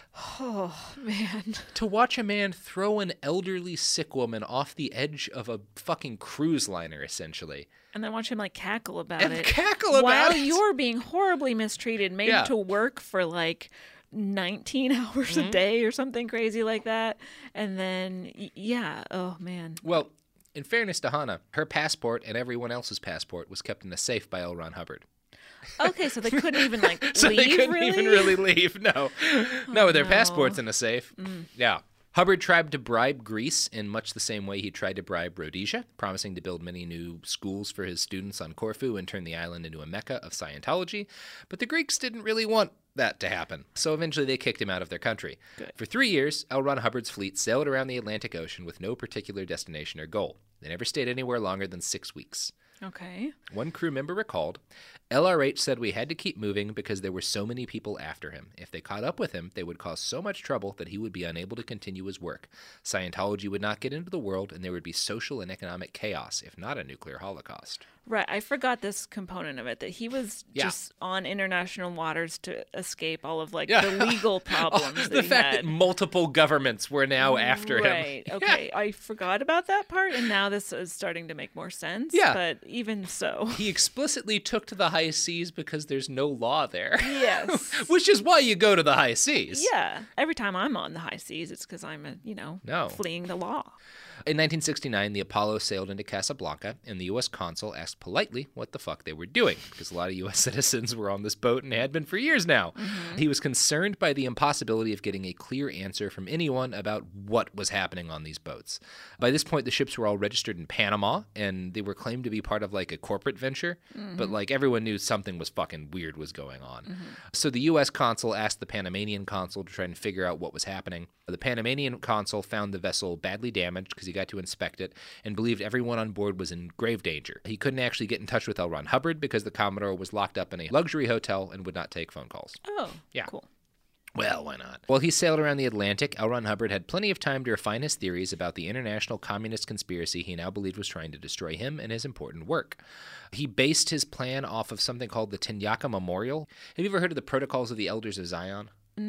Oh man. To watch a man throw an elderly sick woman off the edge of a fucking cruise liner, essentially. And then watch him like cackle about and it. Cackle about while it. you're being horribly mistreated, made yeah. to work for like nineteen hours mm-hmm. a day or something crazy like that. And then yeah, oh man. Well, in fairness to Hannah, her passport and everyone else's passport was kept in a safe by L. Ron Hubbard. Okay, so they couldn't even like so leave. they couldn't really? even really leave. No, oh, no, with their no. passports in a safe. Mm. Yeah. Hubbard tried to bribe Greece in much the same way he tried to bribe Rhodesia, promising to build many new schools for his students on Corfu and turn the island into a mecca of Scientology. But the Greeks didn't really want that to happen, so eventually they kicked him out of their country. Good. For three years, L. Ron Hubbard's fleet sailed around the Atlantic Ocean with no particular destination or goal. They never stayed anywhere longer than six weeks. Okay. One crew member recalled, L R H said we had to keep moving because there were so many people after him. If they caught up with him, they would cause so much trouble that he would be unable to continue his work. Scientology would not get into the world, and there would be social and economic chaos, if not a nuclear holocaust. Right. I forgot this component of it, that he was yeah. just on international waters to escape all of like yeah. the legal problems. the that he fact had. that multiple governments were now after right. him. Right. Okay. Yeah. I forgot about that part, and now this is starting to make more sense. Yeah. But even so. He explicitly took to the high seas because there's no law there. Yes. Which is why you go to the high seas. Yeah. Every time I'm on the high seas, it's because I'm, a, you know, no. fleeing the law. In nineteen sixty-nine, the Apollo sailed into Casablanca, and the U S consul asked politely what the fuck they were doing, because a lot of U S citizens were on this boat and had been for years now. Mm-hmm. He was concerned by the impossibility of getting a clear answer from anyone about what was happening on these boats. By this point, the ships were all registered in Panama, and they were claimed to be part of like a corporate venture, mm-hmm. but like everyone knew something was fucking weird was going on. Mm-hmm. So the U S consul asked the Panamanian consul to try and figure out what was happening. The Panamanian consul found the vessel badly damaged because he got to inspect it and believed everyone on board was in grave danger. He couldn't actually get in touch with L. Ron Hubbard because the Commodore was locked up in a luxury hotel and would not take phone calls. Oh, yeah. Cool. Well, why not? While he sailed around the Atlantic, L. Ron Hubbard had plenty of time to refine his theories about the international communist conspiracy he now believed was trying to destroy him and his important work. He based his plan off of something called the Tinyaka Memorial. Have you ever heard of the Protocols of the Elders of Zion?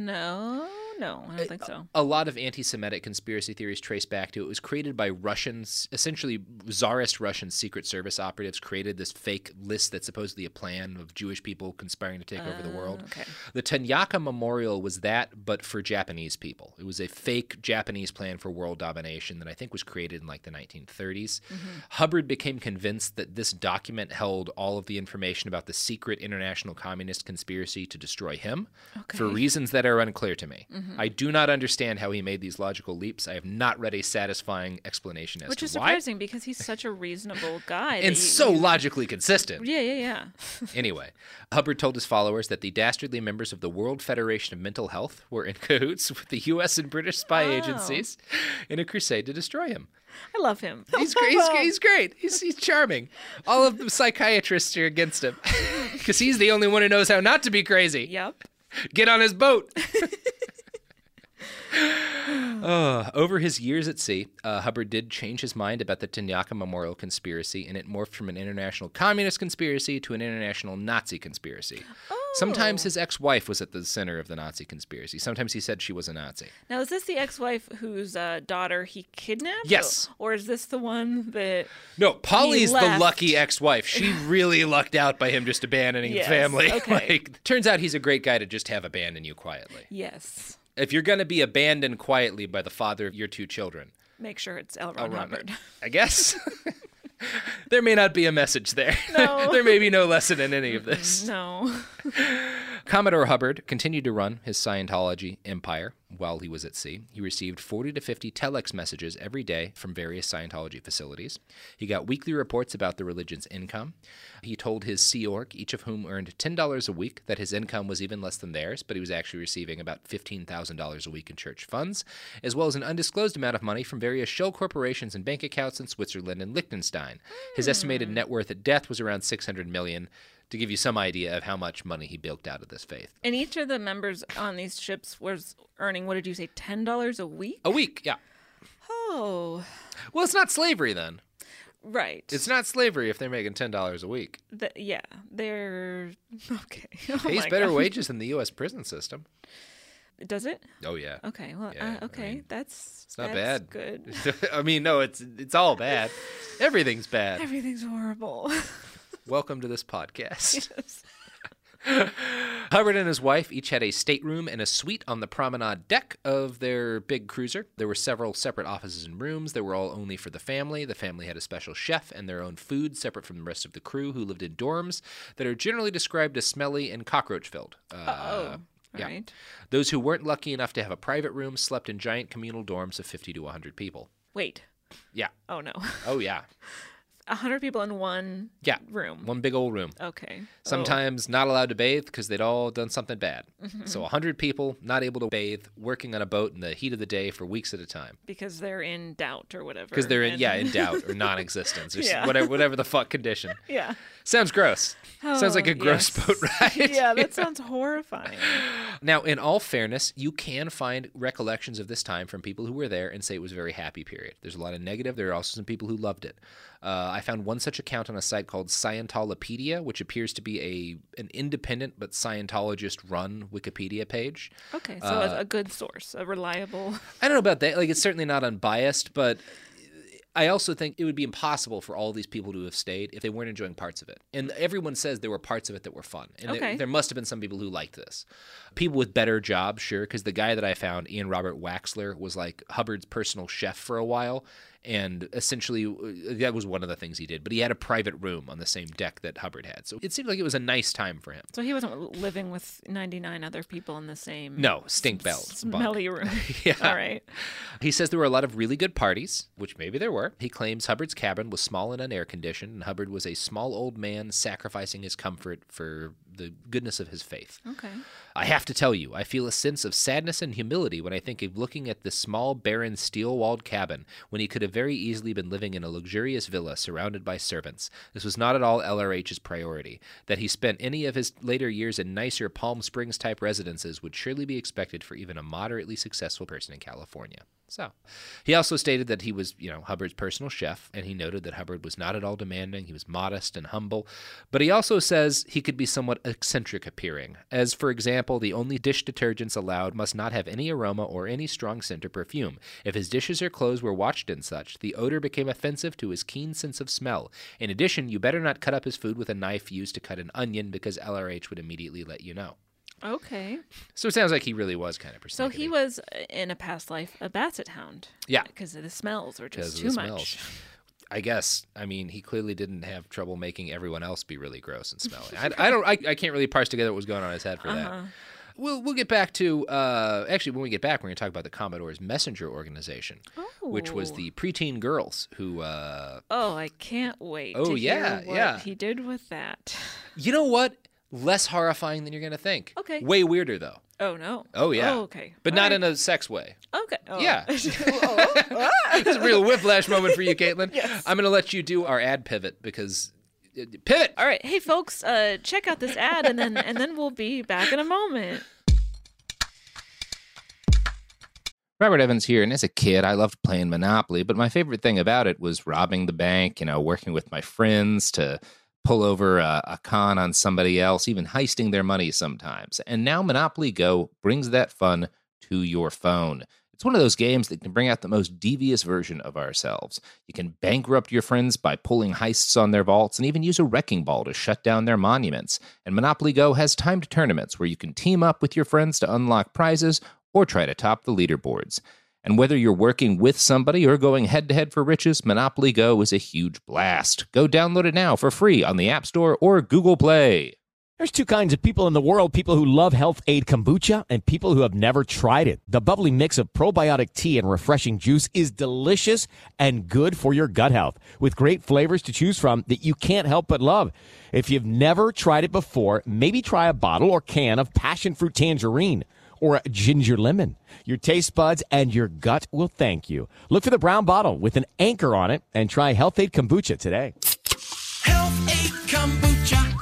No, no, I don't think so. A lot of anti-Semitic conspiracy theories trace back to it. It was created by Russians, essentially Tsarist Russian Secret Service operatives created this fake list that's supposedly a plan of Jewish people conspiring to take uh, over the world. Okay. The Tinyaka Memorial was that, but for Japanese people. It was a fake Japanese plan for world domination that I think was created in like the nineteen thirties. Mm-hmm. Hubbard became convinced that this document held all of the information about the secret international communist conspiracy to destroy him okay. for reasons that are unclear to me. Mm-hmm. I do not understand how he made these logical leaps. I have not read a satisfying explanation as Which to is why. surprising because he's such a reasonable guy. And you, so you... logically consistent. Yeah, yeah, yeah. Anyway, Hubbard told his followers that the dastardly members of the World Federation of Mental Health were in cahoots with the U S and British spy oh. agencies in a crusade to destroy him. I love him. He's great. He's, he's great. He's, he's charming. All of the psychiatrists are against him because he's the only one who knows how not to be crazy. Yep. Get on his boat. Uh, over his years at sea, uh, Hubbard did change his mind about the Tinyaka Memorial conspiracy, and it morphed from an international communist conspiracy to an international Nazi conspiracy. Oh. Sometimes his ex-wife was at the center of the Nazi conspiracy. Sometimes he said she was a Nazi. Now, is this the ex-wife whose uh, daughter he kidnapped? Yes. Or, or is this the one that No, Polly's he the left? lucky ex-wife. She really lucked out by him just abandoning Yes, the family. okay. Like, turns out he's a great guy to just have abandoned you quietly. Yes. If you're going to be abandoned quietly by the father of your two children, make sure it's L. Ron Hubbard. I guess. There may not be a message there. No. There may be no lesson in any of this. No. Commodore Hubbard continued to run his Scientology empire while he was at sea. He received forty to fifty telex messages every day from various Scientology facilities. He got weekly reports about the religion's income. He told his Sea Org, each of whom earned ten dollars a week, that his income was even less than theirs, but he was actually receiving about fifteen thousand dollars a week in church funds, as well as an undisclosed amount of money from various shell corporations and bank accounts in Switzerland and Liechtenstein. His estimated net worth at death was around six hundred million dollars, to give you some idea of how much money he bilked out of this faith. And each of the members on these ships was earning, what did you say, ten dollars a week? A week, yeah. Oh. Well, it's not slavery then. Right. It's not slavery if they're making ten dollars a week. The, yeah, they're... Okay. Oh Pays my better God. wages than the U S prison system. Does it? Oh, yeah. Okay, well, Yeah, uh, okay, I mean, that's It's not that's bad. good. I mean, no, it's it's all bad. Everything's bad. Everything's horrible. Welcome to this podcast. Yes. Hubbard and his wife each had a stateroom and a suite on the promenade deck of their big cruiser. There were several separate offices and rooms. They were all only for the family. The family had a special chef and their own food separate from the rest of the crew, who lived in dorms that are generally described as smelly and cockroach-filled. Uh, oh. Yeah. Right. Those who weren't lucky enough to have a private room slept in giant communal dorms of fifty to one hundred people. Wait. Yeah. Oh, no. Oh, yeah. one hundred people in one Yeah. room. One big old room. Okay. Sometimes not allowed to bathe because they'd all done something bad. Mhm. So one hundred people not able to bathe, working on a boat in the heat of the day for weeks at a time. Because they're in doubt or whatever. Because they're in, and- yeah, in doubt or non-existence or s- Yeah. whatever, whatever the fuck condition. Yeah. Sounds gross. Sounds like Oh, a gross yes. boat ride. Yeah, that sounds horrifying. Now, in all fairness, you can find recollections of this time from people who were there and say it was a very happy period. There's a lot of negative. There are also some people who loved it. Uh, I found one such account on a site called Scientolopedia, which appears to be a an independent but Scientologist-run Wikipedia page. Okay, so Uh, a, a good source, a reliable. I don't know about that. Like, it's certainly not unbiased, but I also think it would be impossible for all these people to have stayed if they weren't enjoying parts of it. And everyone says there were parts of it that were fun. And Okay. there, there must have been some people who liked this. People with better jobs, sure, because the guy that I found, Ian Robert Waxler, was like Hubbard's personal chef for a while. And essentially, uh, that was one of the things he did. But he had a private room on the same deck that Hubbard had. So it seemed like it was a nice time for him. So he wasn't living with ninety-nine other people in the same. No, stink belt. Smelly room. Yeah. All right. He says there were a lot of really good parties, which maybe there were. He claims Hubbard's cabin was small and unair-conditioned, and Hubbard was a small old man sacrificing his comfort for the goodness of his faith. Okay. I have to tell you, I feel a sense of sadness and humility when I think of looking at this small, barren, steel-walled cabin when he could have very easily been living in a luxurious villa surrounded by servants. This was not at all L R H's priority. That he spent any of his later years in nicer Palm Springs-type residences would surely be expected for even a moderately successful person in California. So, he also stated that he was, you know, Hubbard's personal chef, and he noted that Hubbard was not at all demanding. He was modest and humble. But he also says he could be somewhat eccentric appearing, as, for example, the only dish detergents allowed must not have any aroma or any strong scent or perfume. If his dishes or clothes were watched and such, the odor became offensive to his keen sense of smell. In addition, you better not cut up his food with a knife used to cut an onion, because L R H would immediately let you know. Okay. So it sounds like he really was kind of So persnickety. he was, uh, in a past life, a basset hound. Yeah. Because the smells were Because just of too the much. smells. I guess. I mean, he clearly didn't have trouble making everyone else be really gross and smelly. I, I don't. I, I can't really parse together what was going on in his head for that. Uh-huh. We'll we'll get back to. Uh, actually, when we get back, we're going to talk about the Commodore's messenger organization, which was Oh. the preteen girls who. Uh, Oh, I can't wait. Oh, to yeah, hear what yeah. he did with that. you know what? Less horrifying than you're going to think. Okay. Way weirder though. Oh no. Oh yeah. Oh, okay. But All not right. in a sex way. Okay. Oh. Yeah. Oh. It's a real whiplash moment for you, Caitlin. Yes. I'm going to let you do our ad pivot because. Pivot. All right. Hey folks, uh, check out this ad and then and then we'll be back in a moment. Robert Evans here, and as a kid, I loved playing Monopoly, but my favorite thing about it was robbing the bank, you know, working with my friends to pull over a, a con on somebody else, even heisting their money sometimes. And now Monopoly Go brings that fun to your phone. It's one of those games that can bring out the most devious version of ourselves. You can bankrupt your friends by pulling heists on their vaults and even use a wrecking ball to shut down their monuments. And Monopoly Go has timed tournaments where you can team up with your friends to unlock prizes or try to top the leaderboards. And whether you're working with somebody or going head-to-head for riches, Monopoly Go is a huge blast. Go download it now for free on the App Store or Google Play. There's two kinds of people in the world, people who love Health Aid Kombucha and people who have never tried it. The bubbly mix of probiotic tea and refreshing juice is delicious and good for your gut health, with great flavors to choose from that you can't help but love. If you've never tried it before, maybe try a bottle or can of passion fruit tangerine or a ginger lemon. Your taste buds and your gut will thank you. Look for the brown bottle with an anchor on it and try Health Aid Kombucha today. Health Aid Kombucha.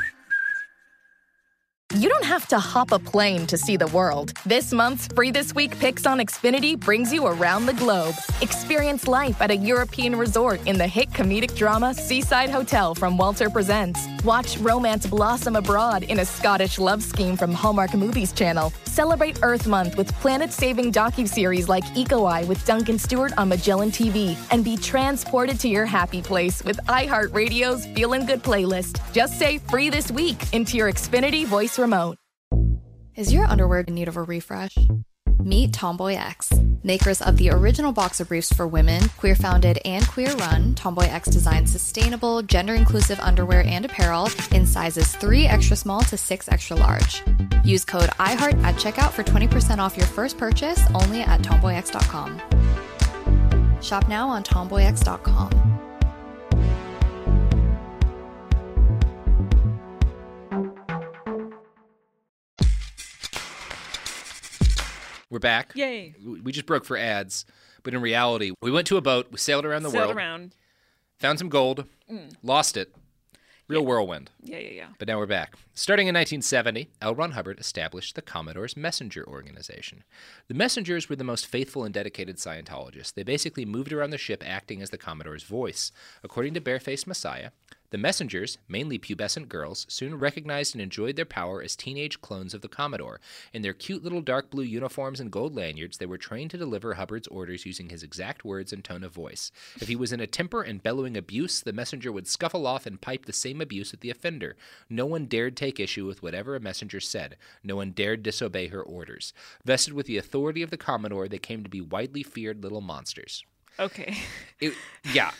You don't have to hop a plane to see the world. This month's Free This Week Picks on Xfinity brings you around the globe. Experience life at a European resort in the hit comedic drama Seaside Hotel from Walter Presents. Watch romance blossom abroad in a Scottish love scheme from Hallmark Movies Channel. Celebrate Earth Month with planet-saving docuseries like Eco Eye with Duncan Stewart on Magellan T V. And be transported to your happy place with iHeartRadio's Feelin' Good playlist. Just say Free This Week into your Xfinity voice remote. Is your underwear in need of a refresh? Meet Tomboy X, makers of the original boxer briefs for women, queer-founded and queer-run. Tomboy X designs sustainable, gender-inclusive underwear and apparel in sizes three extra small to six extra large. Use code iHeart at checkout for twenty percent off your first purchase only at tomboy x dot com. Shop now on tomboy x dot com. We're back. Yay. We just broke for ads, but in reality, we went to a boat, we sailed around the Sailed world, around. found some gold, Mm. lost it. Real Yeah. whirlwind. Yeah, yeah, yeah. But now we're back. Starting in nineteen seventy, L. Ron Hubbard established the Commodore's Messenger Organization. The Messengers were the most faithful and dedicated Scientologists. They basically moved around the ship acting as the Commodore's voice. According to Barefaced Messiah, the Messengers, mainly pubescent girls, soon recognized and enjoyed their power as teenage clones of the Commodore. In their cute little dark blue uniforms and gold lanyards, they were trained to deliver Hubbard's orders using his exact words and tone of voice. If he was in a temper and bellowing abuse, the messenger would scuffle off and pipe the same abuse at the offender. No one dared take issue with whatever a messenger said. No one dared disobey her orders. Vested with the authority of the Commodore, they came to be widely feared little monsters. Okay. It, yeah.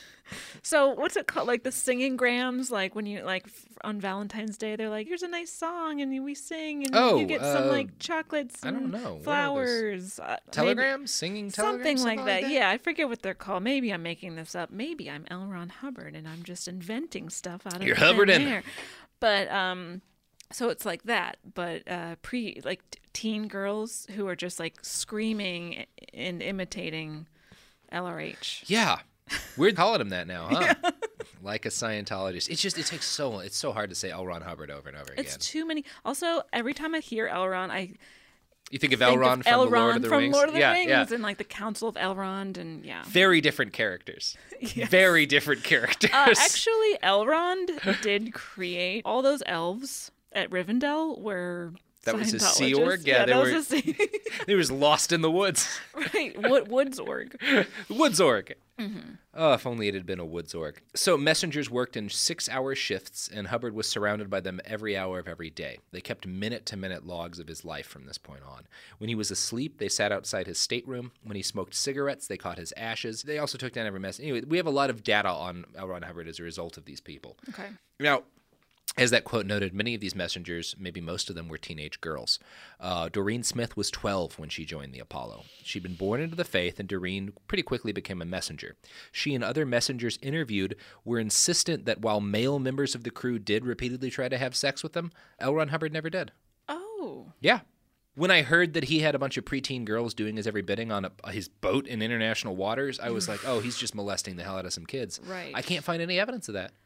So what's it called? Like the singing grams? Like when you like f- on Valentine's Day, they're like, "Here's a nice song," and we sing, and Oh, you get some uh, like chocolates. I don't and know. What are those? Flowers. Uh, maybe- Telegrams? Singing telegrams? Something like Something that. like that? Yeah, I forget what they're called. Maybe I'm making this up. Maybe I'm L. Ron Hubbard and I'm just inventing stuff out of You're thin Hubbard in air. But um, so it's like that. But uh, pre like t- teen girls who are just like screaming and imitating L R H. Yeah. We're calling him that now, huh? Yeah. Like a Scientologist. It's just, it takes so, it's so hard to say L. Ron Hubbard over and over again. It's too many. Also, every time I hear L. Ron, I You think of think Elrond of from Elrond the Lord of the from Rings? Lord of the yeah, Rings yeah. and like the Council of Elrond and yeah. Very different characters. Yes. Very different characters. Uh, actually, Elrond did create all those elves at Rivendell were That was his Sea Scientologists. Org? Yeah, Yeah, they that were. was his sea- They was lost in the woods. right. Wood, Woods Org. Woods Org. Mm-hmm. Oh, if only it had been a Woods Org. So messengers worked in six-hour shifts, and Hubbard was surrounded by them every hour of every day. They kept minute-to-minute logs of his life from this point on. When he was asleep, they sat outside his stateroom. When he smoked cigarettes, they caught his ashes. They also took down every mess. Anyway, we have a lot of data on L. Ron Hubbard as a result of these people. Okay. Now, as that quote noted, many of these messengers, maybe most of them, were teenage girls. Uh, Doreen Smith was twelve when she joined the Apollo. She'd been born into the faith, and Doreen pretty quickly became a messenger. She and other messengers interviewed were insistent that while male members of the crew did repeatedly try to have sex with them, L. Ron Hubbard never did. Oh. Yeah. When I heard that he had a bunch of preteen girls doing his every bidding on a, his boat in international waters, I was like, oh, he's just molesting the hell out of some kids. Right. I can't find any evidence of that.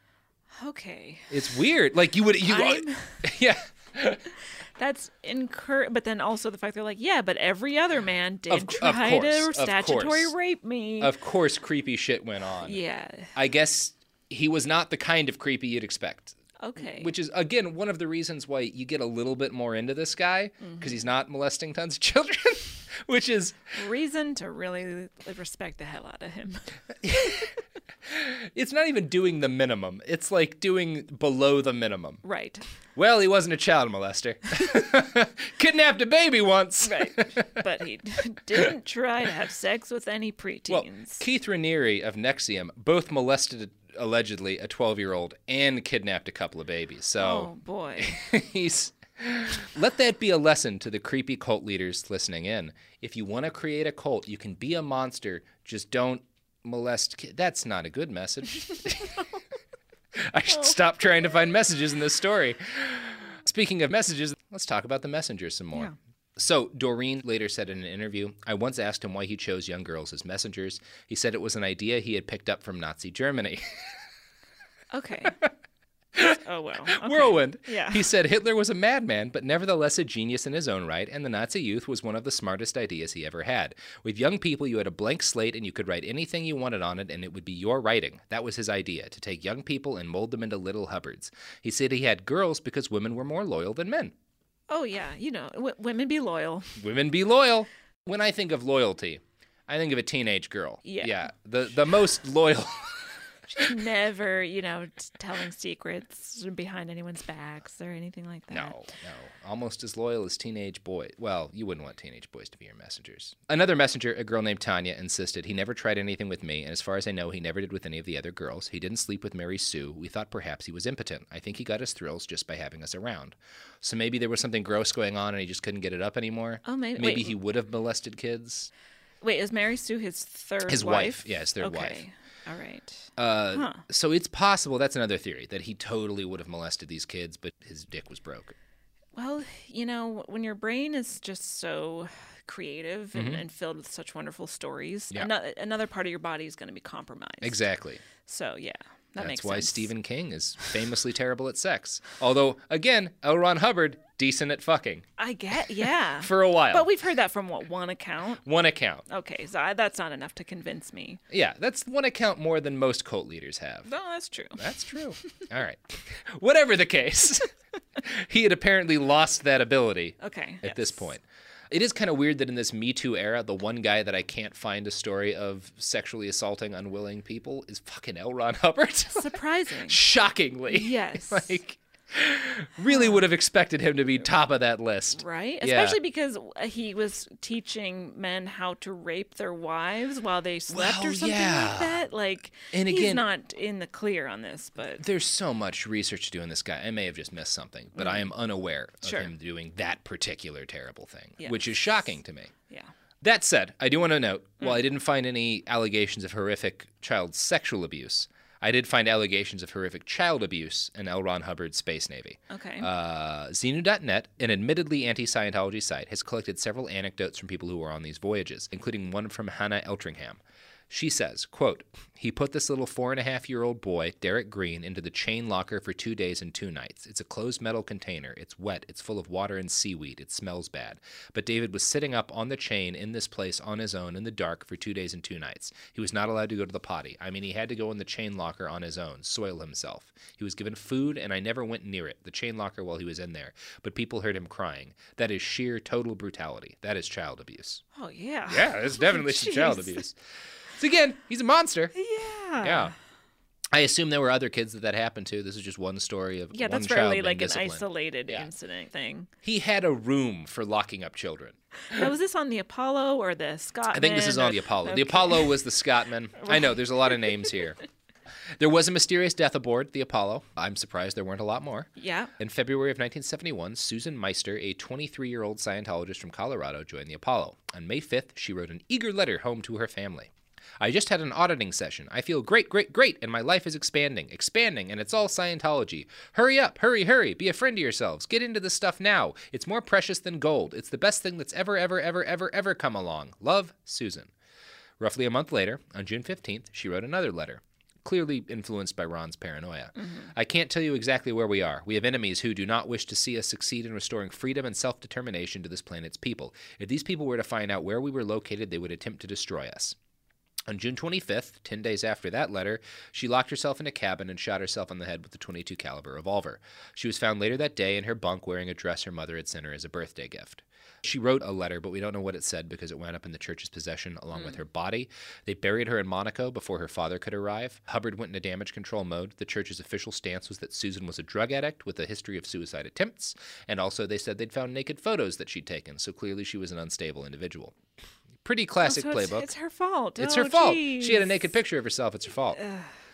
Okay. It's weird. Like you would, you, I'm- yeah. That's incur. But then also the fact they're like, yeah, but every other man did Of c- of try course, to of statutory course. rape me. Of course, creepy shit went on. Yeah. I guess he was not the kind of creepy you'd expect. Okay. Which is, again, one of the reasons why you get a little bit more into this guy, because he's not molesting tons of children, which is... Reason to really respect the hell out of him. It's not even doing the minimum. It's like doing below the minimum. Right. Well, he wasn't a child molester. Kidnapped a baby once. Right. But he didn't try to have sex with any preteens. Well, Keith Raniere of N X I V M both molested allegedly, a twelve-year-old and kidnapped a couple of babies. So, oh, boy. he's... Let that be a lesson to the creepy cult leaders listening in. If you want to create a cult, you can be a monster. Just don't molest kids. That's not a good message. I should stop trying to find messages in this story. Speaking of messages, let's talk about the messenger some more. Yeah. So, Doreen later said in an interview, I once asked him why he chose young girls as messengers. He said it was an idea he had picked up from Nazi Germany. Okay. Oh, well. Okay. Whirlwind. Yeah. He said Hitler was a madman, but nevertheless a genius in his own right, and the Nazi youth was one of the smartest ideas he ever had. With young people, you had a blank slate, and you could write anything you wanted on it, and it would be your writing. That was his idea, to take young people and mold them into little Hubbards. He said he had girls because women were more loyal than men. Oh, yeah. You know, w- women be loyal. Women be loyal. When I think of loyalty, I think of a teenage girl. Yeah. Yeah. The, the most loyal... She's never, you know, t- telling secrets behind anyone's backs or anything like that. No, no. Almost as loyal as teenage boys. Well, you wouldn't want teenage boys to be your messengers. Another messenger, a girl named Tanya, insisted he never tried anything with me, and as far as I know, he never did with any of the other girls. He didn't sleep with Mary Sue. We thought perhaps he was impotent. I think he got his thrills just by having us around. So maybe there was something gross going on and he just couldn't get it up anymore. Oh, maybe. Maybe wait. he would have molested kids. Wait, is Mary Sue his third His wife? wife. Yeah, his third okay. wife. All right. Uh, huh. So it's possible, that's another theory, that he totally would have molested these kids, but his dick was broke. Well, you know, when your brain is just so creative and, Mhm. and filled with such wonderful stories, Yeah. another, another part of your body is going to be compromised. Exactly. So, yeah, that That's makes why sense. Stephen King is famously terrible at sex. Although, again, L. Ron Hubbard, decent at fucking. I get, yeah. For a while. But we've heard that from, what, one account? One account. Okay, so I, that's not enough to convince me. Yeah, that's one account more than most cult leaders have. No, that's true. That's true. All right. Whatever the case, he had apparently lost that ability Okay, at this point. It is kind of weird that in this Me Too era, the one guy that I can't find a story of sexually assaulting unwilling people is fucking L. Ron Hubbard. Surprising. Shockingly. Yes. Like, really would have expected him to be top of that list. Right? Yeah. Especially because he was teaching men how to rape their wives while they slept Well, or something yeah. like that. Like, And he's again- not in the clear on this, but There's so much research to do on this guy. I may have just missed something, but I am unaware of Sure. him doing that particular terrible thing, Yes. which is shocking to me. yeah. That said, I do want to note, while I didn't find any allegations of horrific child sexual abuse, I did find allegations of horrific child abuse in L. Ron Hubbard's Space Navy. Okay. Uh, Xenu dot net, an admittedly anti-Scientology site, has collected several anecdotes from people who were on these voyages, including one from Hannah Eltringham. She says, quote, he put this little four-and-a-half-year-old boy, Derek Green, into the chain locker for two days and two nights. It's a closed metal container. It's wet. It's full of water and seaweed. It smells bad. But David was sitting up on the chain in this place on his own in the dark for two days and two nights. He was not allowed to go to the potty. I mean, he had to go in the chain locker on his own, soil himself. He was given food, and I never went near it, the chain locker, while he was in there. But people heard him crying. That is sheer, total brutality. That is child abuse. Oh, yeah. Yeah, it's definitely some child Jeez. abuse. So again, he's a monster. Yeah. Yeah. I assume there were other kids that that happened to. This is just one story of Yeah, one that's child really being like an disciplined. isolated Yeah. incident thing. He had a room for locking up children. Now, was this on the Apollo or the Scotman? I think this is on the Apollo. The Okay. Apollo was the Scotman. I know, there's a lot of names here. There was a mysterious death aboard the Apollo. I'm surprised there weren't a lot more. Yeah. In February of nineteen seventy-one, Susan Meister, a twenty-three-year-old Scientologist from Colorado, joined the Apollo. On May fifth, she wrote an eager letter home to her family. I just had an auditing session. I feel great, great, great, and my life is expanding, expanding, and it's all Scientology. Hurry up, hurry, hurry, be a friend to yourselves. Get into this stuff now. It's more precious than gold. It's the best thing that's ever, ever, ever, ever, ever come along. Love, Susan. Roughly a month later, on June fifteenth, she wrote another letter, clearly influenced by Ron's paranoia. Mm-hmm. I can't tell you exactly where we are. We have enemies who do not wish to see us succeed in restoring freedom and self-determination to this planet's people. If these people were to find out where we were located, they would attempt to destroy us. On June twenty-fifth, ten days after that letter, she locked herself in a cabin and shot herself on the head with a twenty-two caliber revolver. She was found later that day in her bunk wearing a dress her mother had sent her as a birthday gift. She wrote a letter, but we don't know what it said because it wound up in the church's possession along Mm. with her body. They buried her in Monaco before her father could arrive. Hubbard went into damage control mode. The church's official stance was that Susan was a drug addict with a history of suicide attempts, and also they said they'd found naked photos that she'd taken, so clearly she was an unstable individual. Pretty classic Oh, so it's- playbook. It's her fault. It's Oh, her fault. She had a geez. naked picture of herself. It's her fault.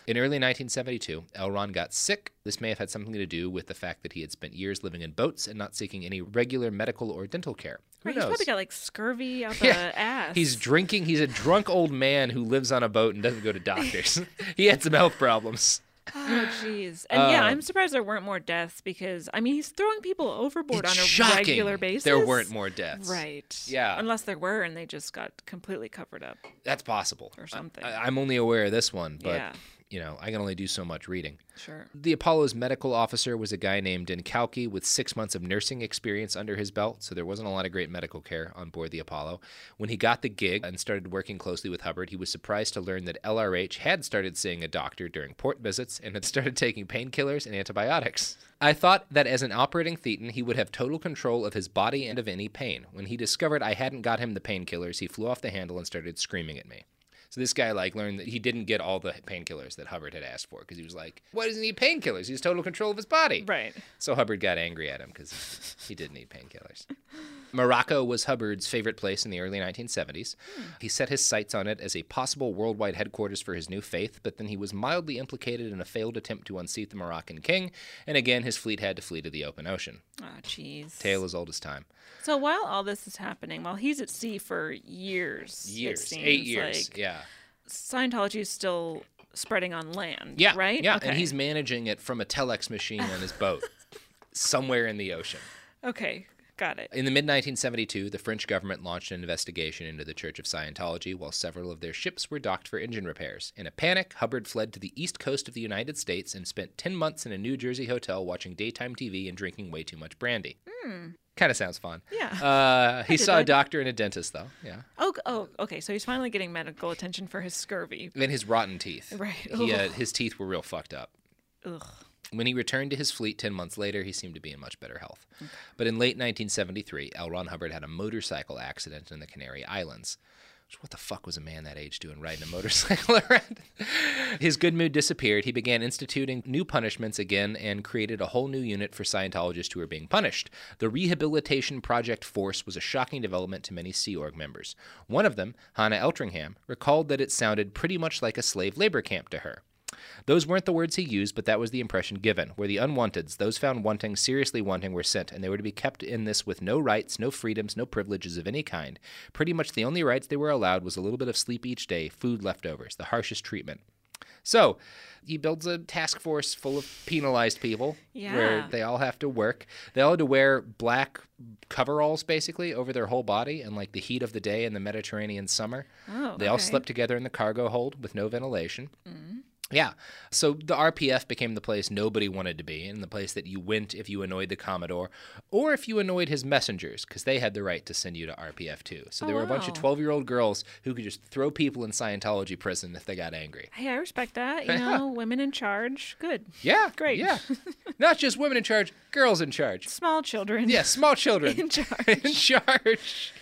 In early nineteen seventy-two, L. Ron got sick. This may have had something to do with the fact that he had spent years living in boats and not seeking any regular medical or dental care. Who right, knows? He's probably got like scurvy out the Yeah. ass. He's drinking. He's a drunk old man who lives on a boat and doesn't go to doctors. He had some health problems. Oh, jeez. And yeah, Uh, I'm surprised there weren't more deaths because, I mean, he's throwing people overboard It's on a shocking regular basis. there weren't more deaths. Right. Yeah. Unless there were and they just got completely covered up. That's possible. Or something. I, I'm only aware of this one, but, Yeah. you know, I can only do so much reading. Sure. The Apollo's medical officer was a guy named Dinkowski with six months of nursing experience under his belt, so there wasn't a lot of great medical care on board the Apollo. When he got the gig and started working closely with Hubbard, he was surprised to learn that L R H had started seeing a doctor during port visits and had started taking painkillers and antibiotics. I thought that as an operating Thetan, he would have total control of his body and of any pain. When he discovered I hadn't got him the painkillers, he flew off the handle and started screaming at me. So this guy, like, learned that he didn't get all the painkillers that Hubbard had asked for because he was like, why doesn't he need painkillers? He has total control of his body. Right. So Hubbard got angry at him because he did need painkillers. Morocco was Hubbard's favorite place in the early nineteen seventies. Hmm. He set his sights on it as a possible worldwide headquarters for his new faith, but then he was mildly implicated in a failed attempt to unseat the Moroccan king, and again his fleet had to flee to the open ocean. Oh, jeez. Tale as old as time. So while all this is happening, while he's at sea for years, Years. it seems Eight years, like, yeah. Scientology is still spreading on land, Yeah, right? Yeah, Okay. and he's managing it from a telex machine on his boat somewhere in the ocean. Okay, got it. In the mid nineteen seventy-two, the French government launched an investigation into the Church of Scientology while several of their ships were docked for engine repairs. In a panic, Hubbard fled to the east coast of the United States and spent ten months in a New Jersey hotel watching daytime T V and drinking way too much brandy. Hmm. Kind of sounds fun. Yeah. Uh, he I did saw a that. doctor and a dentist, though. Yeah. Oh, oh, okay. So he's finally getting medical attention for his scurvy. And his rotten teeth. Right. He, uh, Ugh. his teeth were real fucked up. Ugh. When he returned to his fleet ten months later, he seemed to be in much better health. Okay. But in late nineteen seventy-three, L. Ron Hubbard had a motorcycle accident in the Canary Islands. What the fuck was a man that age doing riding a motorcycle around? His good mood disappeared. He began instituting new punishments again and created a whole new unit for Scientologists who were being punished. The Rehabilitation Project Force was a shocking development to many Sea Org members. One of them, Hannah Eltringham, recalled that it sounded pretty much like a slave labor camp to her. Those weren't the words he used, but that was the impression given, where the unwanteds, those found wanting, seriously wanting, were sent, and they were to be kept in this with no rights, no freedoms, no privileges of any kind. Pretty much the only rights they were allowed was a little bit of sleep each day, food leftovers, the harshest treatment. So, he builds a task force full of penalized people, Yeah. where they all have to work. They all had to wear black coveralls, basically, over their whole body in, like, the heat of the day in the Mediterranean summer. Oh, They all okay. slept together in the cargo hold with no ventilation. Mm. Yeah. So the R P F became the place nobody wanted to be, and the place that you went if you annoyed the Commodore, or if you annoyed his messengers, because they had the right to send you to R P F too. So Oh, there were a bunch of wow. twelve-year-old girls who could just throw people in Scientology prison if they got angry. Hey, I respect that. You know, women in charge. Good. Yeah. Great. Yeah. Not just women in charge, girls in charge. Small children. Yeah, small children. In charge. in charge.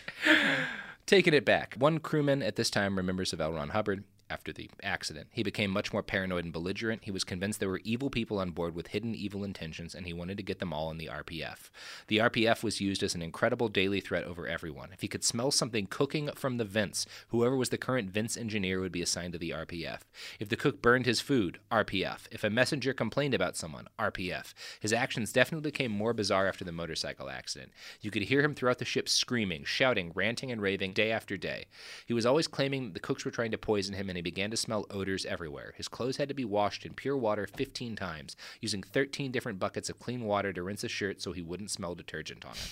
Taking it back. One crewman at this time remembers of L. Ron Hubbard. After the accident, he became much more paranoid and belligerent. He was convinced there were evil people on board with hidden evil intentions, and he wanted to get them all in the R P F. The R P F was used as an incredible daily threat over everyone. If he could smell something cooking from the vents, whoever was the current vents engineer would be assigned to the R P F. If the cook burned his food, R P F. If a messenger complained about someone, R P F. His actions definitely became more bizarre after the motorcycle accident. You could hear him throughout the ship screaming, shouting, ranting, and raving day after day. He was always claiming that the cooks were trying to poison him, and he began to smell odors everywhere. His clothes had to be washed in pure water fifteen times, using thirteen different buckets of clean water to rinse his shirt so he wouldn't smell detergent on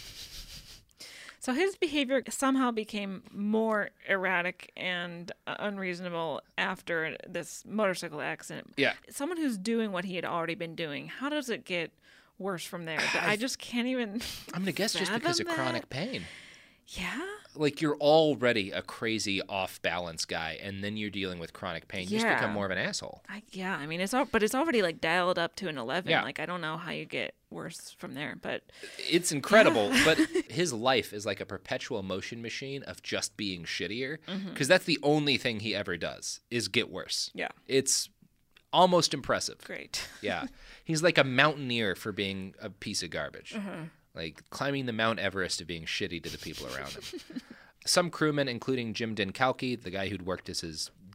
it. So his behavior somehow became more erratic and uh, unreasonable after this motorcycle accident. Yeah. Someone who's doing what he had already been doing, how does it get worse from there? I just can't even. I'm going to guess just because of fathom chronic that. pain. Yeah. Like, you're already a crazy off-balance guy, and then you're dealing with chronic pain. You just Yeah. become more of an asshole. I, yeah, I mean, it's all, but it's already like dialed up to an eleven. Yeah. Like, I don't know how you get worse from there, but It's incredible, but his life is like a perpetual motion machine of just being shittier, because Mhm. that's the only thing he ever does, is get worse. Yeah. It's almost impressive. Great. Yeah. He's like a mountaineer for being a piece of garbage. Mhm. Like climbing the Mount Everest of being shitty to the people around him. Some crewmen, including Jim Dinkowski, the guy who'd worked as his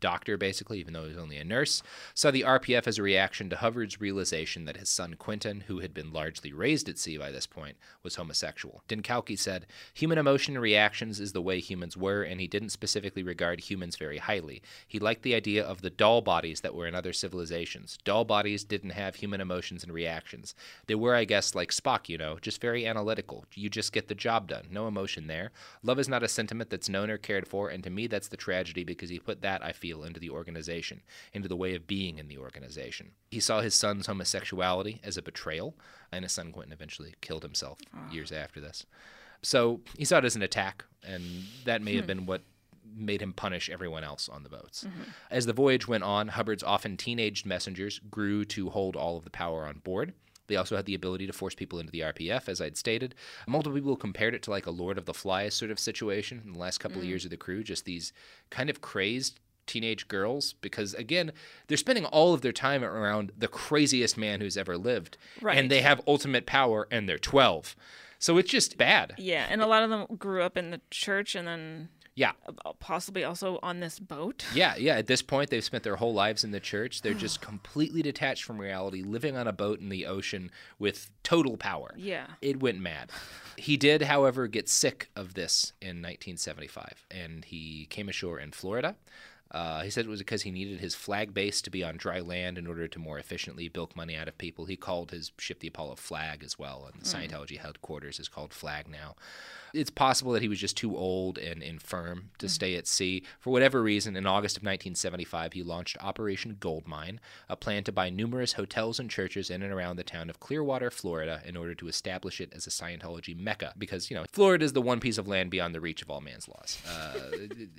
doctor, basically, even though he was only a nurse, saw the R P F as a reaction to Hubbard's realization that his son Quentin, who had been largely raised at sea by this point, was homosexual. Dinkowski said, human emotion and reactions is the way humans were, and he didn't specifically regard humans very highly. He liked the idea of the doll bodies that were in other civilizations. Doll bodies didn't have human emotions and reactions. They were, I guess, like Spock, you know, just very analytical. You just get the job done. No emotion there. Love is not a sentiment that's known or cared for, and to me that's the tragedy, because he put that, I feel, into the organization, into the way of being in the organization. He saw his son's homosexuality as a betrayal, and his son Quentin eventually killed himself oh. years after this. So he saw it as an attack, and that may hmm. have been what made him punish everyone else on the boats. Mm-hmm. As the voyage went on, Hubbard's often teenaged messengers grew to hold all of the power on board. They also had the ability to force people into the R P F, as I'd stated. Multiple people compared it to like a Lord of the Flies sort of situation in the last couple mm. of years of the crew, just these kind of crazed teenage girls, because, again, they're spending all of their time around the craziest man who's ever lived. Right. And they have ultimate power, and they're twelve. So it's just bad. Yeah, and a lot of them grew up in the church and then... Yeah. Possibly also on this boat. Yeah, yeah. At this point, they've spent their whole lives in the church. They're just completely detached from reality, living on a boat in the ocean with total power. Yeah. It went mad. He did, however, get sick of this in nineteen seventy-five, and he came ashore in Florida. Uh, he said it was because he needed his flag base to be on dry land in order to more efficiently bilk money out of people. He called his ship the Apollo Flag as well, and the mm. Scientology headquarters is called Flag now. It's possible that he was just too old and infirm to mm. stay at sea. For whatever reason, in August of nineteen seventy-five, he launched Operation Goldmine, a plan to buy numerous hotels and churches in and around the town of Clearwater, Florida, in order to establish it as a Scientology mecca. Because, you know, Florida is the one piece of land beyond the reach of all man's laws. Uh,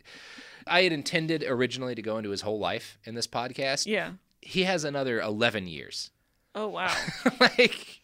I had intended originally to go into his whole life in this podcast. Yeah. He has another eleven years. Oh, wow. Like,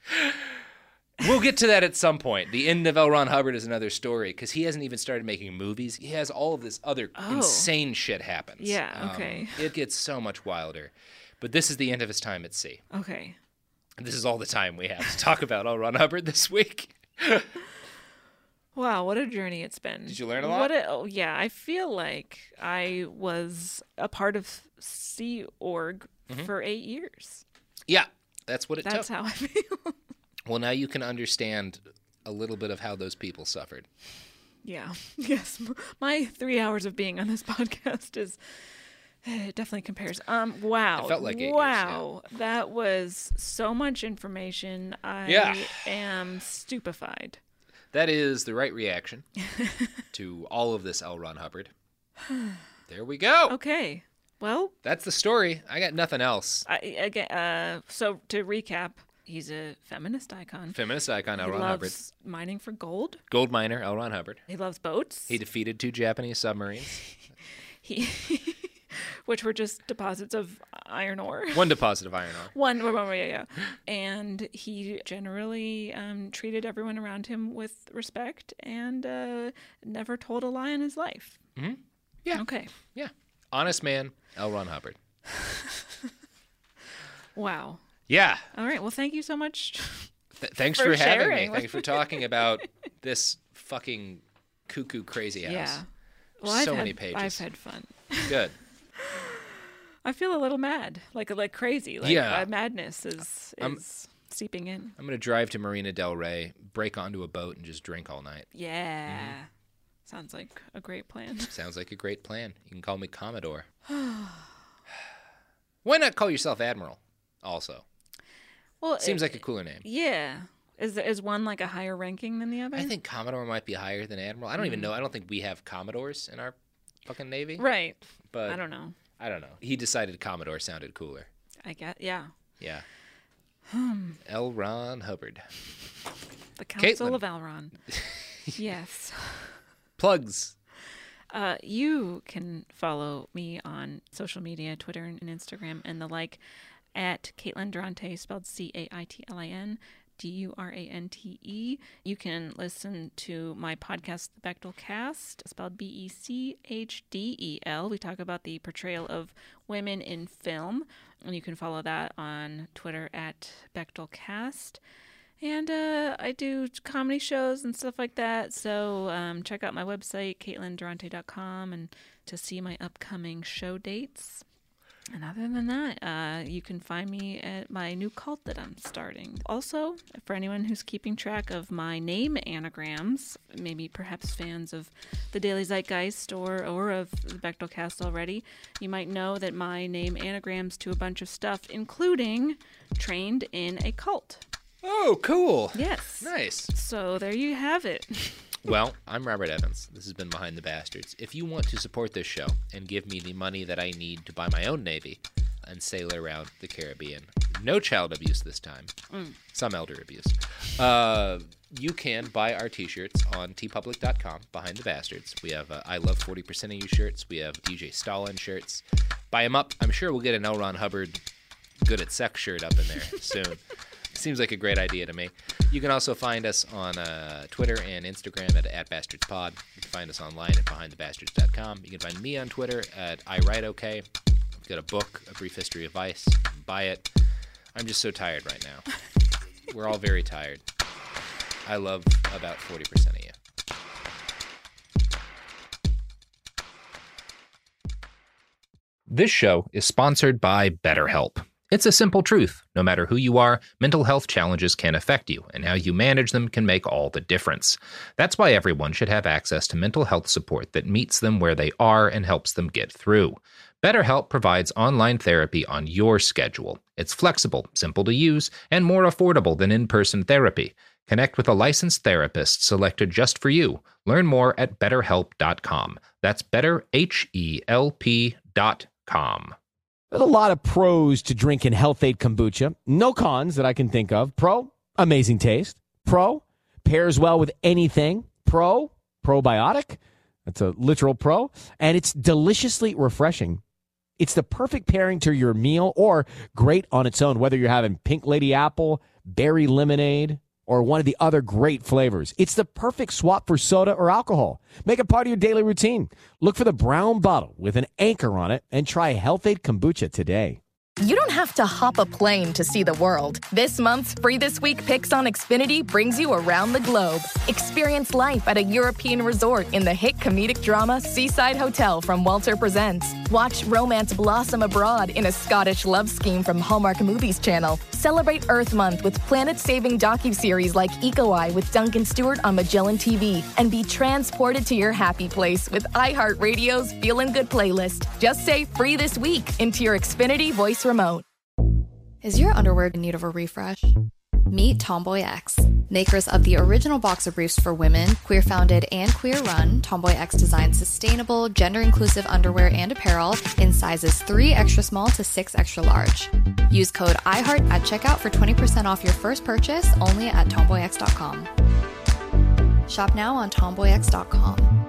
we'll get to that at some point. The end of L. Ron Hubbard is another story, because he hasn't even started making movies. He has all of this other oh. insane shit happens. Yeah, okay. Um, it gets so much wilder. But this is the end of his time at sea. Okay. And this is all the time we have to talk about L. Ron Hubbard this week. Wow, what a journey it's been. Did you learn a lot? What a, oh, yeah, I feel like I was a part of Sea Org mm-hmm. for eight years. Yeah, that's what it that's took. That's how I feel. Well, now you can understand a little bit of how those people suffered. Yeah, yes. My three hours of being on this podcast is... It definitely compares. Um, wow. It felt like eight wow. years, yeah. That was so much information. I yeah. am stupefied. That is the right reaction to all of this L. Ron Hubbard. There we go. Okay. Well, that's the story. I got nothing else. I, again, uh, so to recap, he's a feminist icon. Feminist icon, L. He Ron loves Hubbard. Mining for gold. Gold miner, L. Ron Hubbard. He loves boats. He defeated two Japanese submarines. he... Which were just deposits of iron ore. One deposit of iron ore. One, yeah, yeah. And he generally um, treated everyone around him with respect and uh, never told a lie in his life. Mm-hmm. Yeah. Okay. Yeah. Honest man, L. Ron Hubbard. Wow. Yeah. All right. Well, thank you so much. Th- thanks for, for having sharing. me. Thanks for talking about this fucking cuckoo crazy house. Yeah. Well, so I've many had, pages. I've had fun. Good. I feel a little mad, like like crazy. Like yeah. uh, madness is I'm, is seeping in. I'm gonna drive to Marina Del Rey, break onto a boat, and just drink all night. Yeah, mm-hmm. Sounds like a great plan. Sounds like a great plan. You can call me Commodore. Why not call yourself Admiral? Also, well, seems it, like a cooler name. Yeah. Is is one like a higher ranking than the other? I think Commodore might be higher than Admiral. I don't mm. even know. I don't think we have Commodores in our fucking Navy. Right. But I don't know. I don't know. He decided Commodore sounded cooler. I get, yeah. Yeah. Hmm. L. Ron Hubbard. The Council Caitlin. of L. Ron. Yes. Plugs. Uh, you can follow me on social media, Twitter and Instagram and the like, at Caitlin Durante, spelled C A I T L I N. D U R A N T E. You can listen to my podcast, The Bechdel Cast, spelled B E C H D E L. We talk about the portrayal of women in film, and you can follow that on Twitter at Bechdel Cast. And uh, I do comedy shows and stuff like that, so um, check out my website, caitlin durante dot com, and to see my upcoming show dates. And other than that, uh, you can find me at my new cult that I'm starting. Also, for anyone who's keeping track of my name anagrams, maybe perhaps fans of the Daily Zeitgeist or, or of the Bechtel Cast already, you might know that my name anagrams to a bunch of stuff, including trained in a cult. Oh, cool. Yes. Nice. So there you have it. Well, I'm Robert Evans. This has been Behind the Bastards. If you want to support this show and give me the money that I need to buy my own Navy and sail around the Caribbean, no child abuse this time, mm. some elder abuse, uh, you can buy our t-shirts on t public dot com, Behind the Bastards. We have uh, I Love forty percent of You shirts. We have D J Stalin shirts. Buy them up. I'm sure we'll get an L. Ron Hubbard good at sex shirt up in there soon. Seems like a great idea to me. You can also find us on uh, Twitter and Instagram at, at BastardsPod. You can find us online at behind the bastards dot com. You can find me on Twitter at I Write Okay. I've got a book, A Brief History of Vice. Buy it. I'm just so tired right now. We're all very tired. I love about forty percent of you. This show is sponsored by BetterHelp. It's a simple truth. No matter who you are, mental health challenges can affect you, and how you manage them can make all the difference. That's why everyone should have access to mental health support that meets them where they are and helps them get through. BetterHelp provides online therapy on your schedule. It's flexible, simple to use, and more affordable than in-person therapy. Connect with a licensed therapist selected just for you. Learn more at better help dot com. That's better H E L P dot com. There's a lot of pros to drinking Health-Ade Kombucha. No cons that I can think of. Pro, amazing taste. Pro, pairs well with anything. Pro, probiotic. That's a literal pro. And it's deliciously refreshing. It's the perfect pairing to your meal or great on its own, whether you're having Pink Lady Apple, berry lemonade, or one of the other great flavors. It's the perfect swap for soda or alcohol. Make it part of your daily routine. Look for the brown bottle with an anchor on it and try Health-Ade Kombucha today. You don't have to hop a plane to see the world. This month's Free This Week Picks on Xfinity brings you around the globe. Experience life at a European resort in the hit comedic drama Seaside Hotel from Walter Presents. Watch romance blossom abroad in a Scottish love scheme from Hallmark Movies Channel. Celebrate Earth Month with planet-saving docuseries like Eco-Eye with Duncan Stewart on Magellan T V. And be transported to your happy place with iHeartRadio's Feelin' Good playlist. Just say Free This Week into your Xfinity voice remote. Is your underwear in need of a refresh? Meet Tomboy X, makers of the original boxer briefs for women, queer-founded and queer-run. Tomboy X designs sustainable, gender-inclusive underwear and apparel in sizes three extra small to six extra large. Use code iHeart at checkout for twenty percent off your first purchase only at tomboy x dot com. Shop now on tomboy x dot com.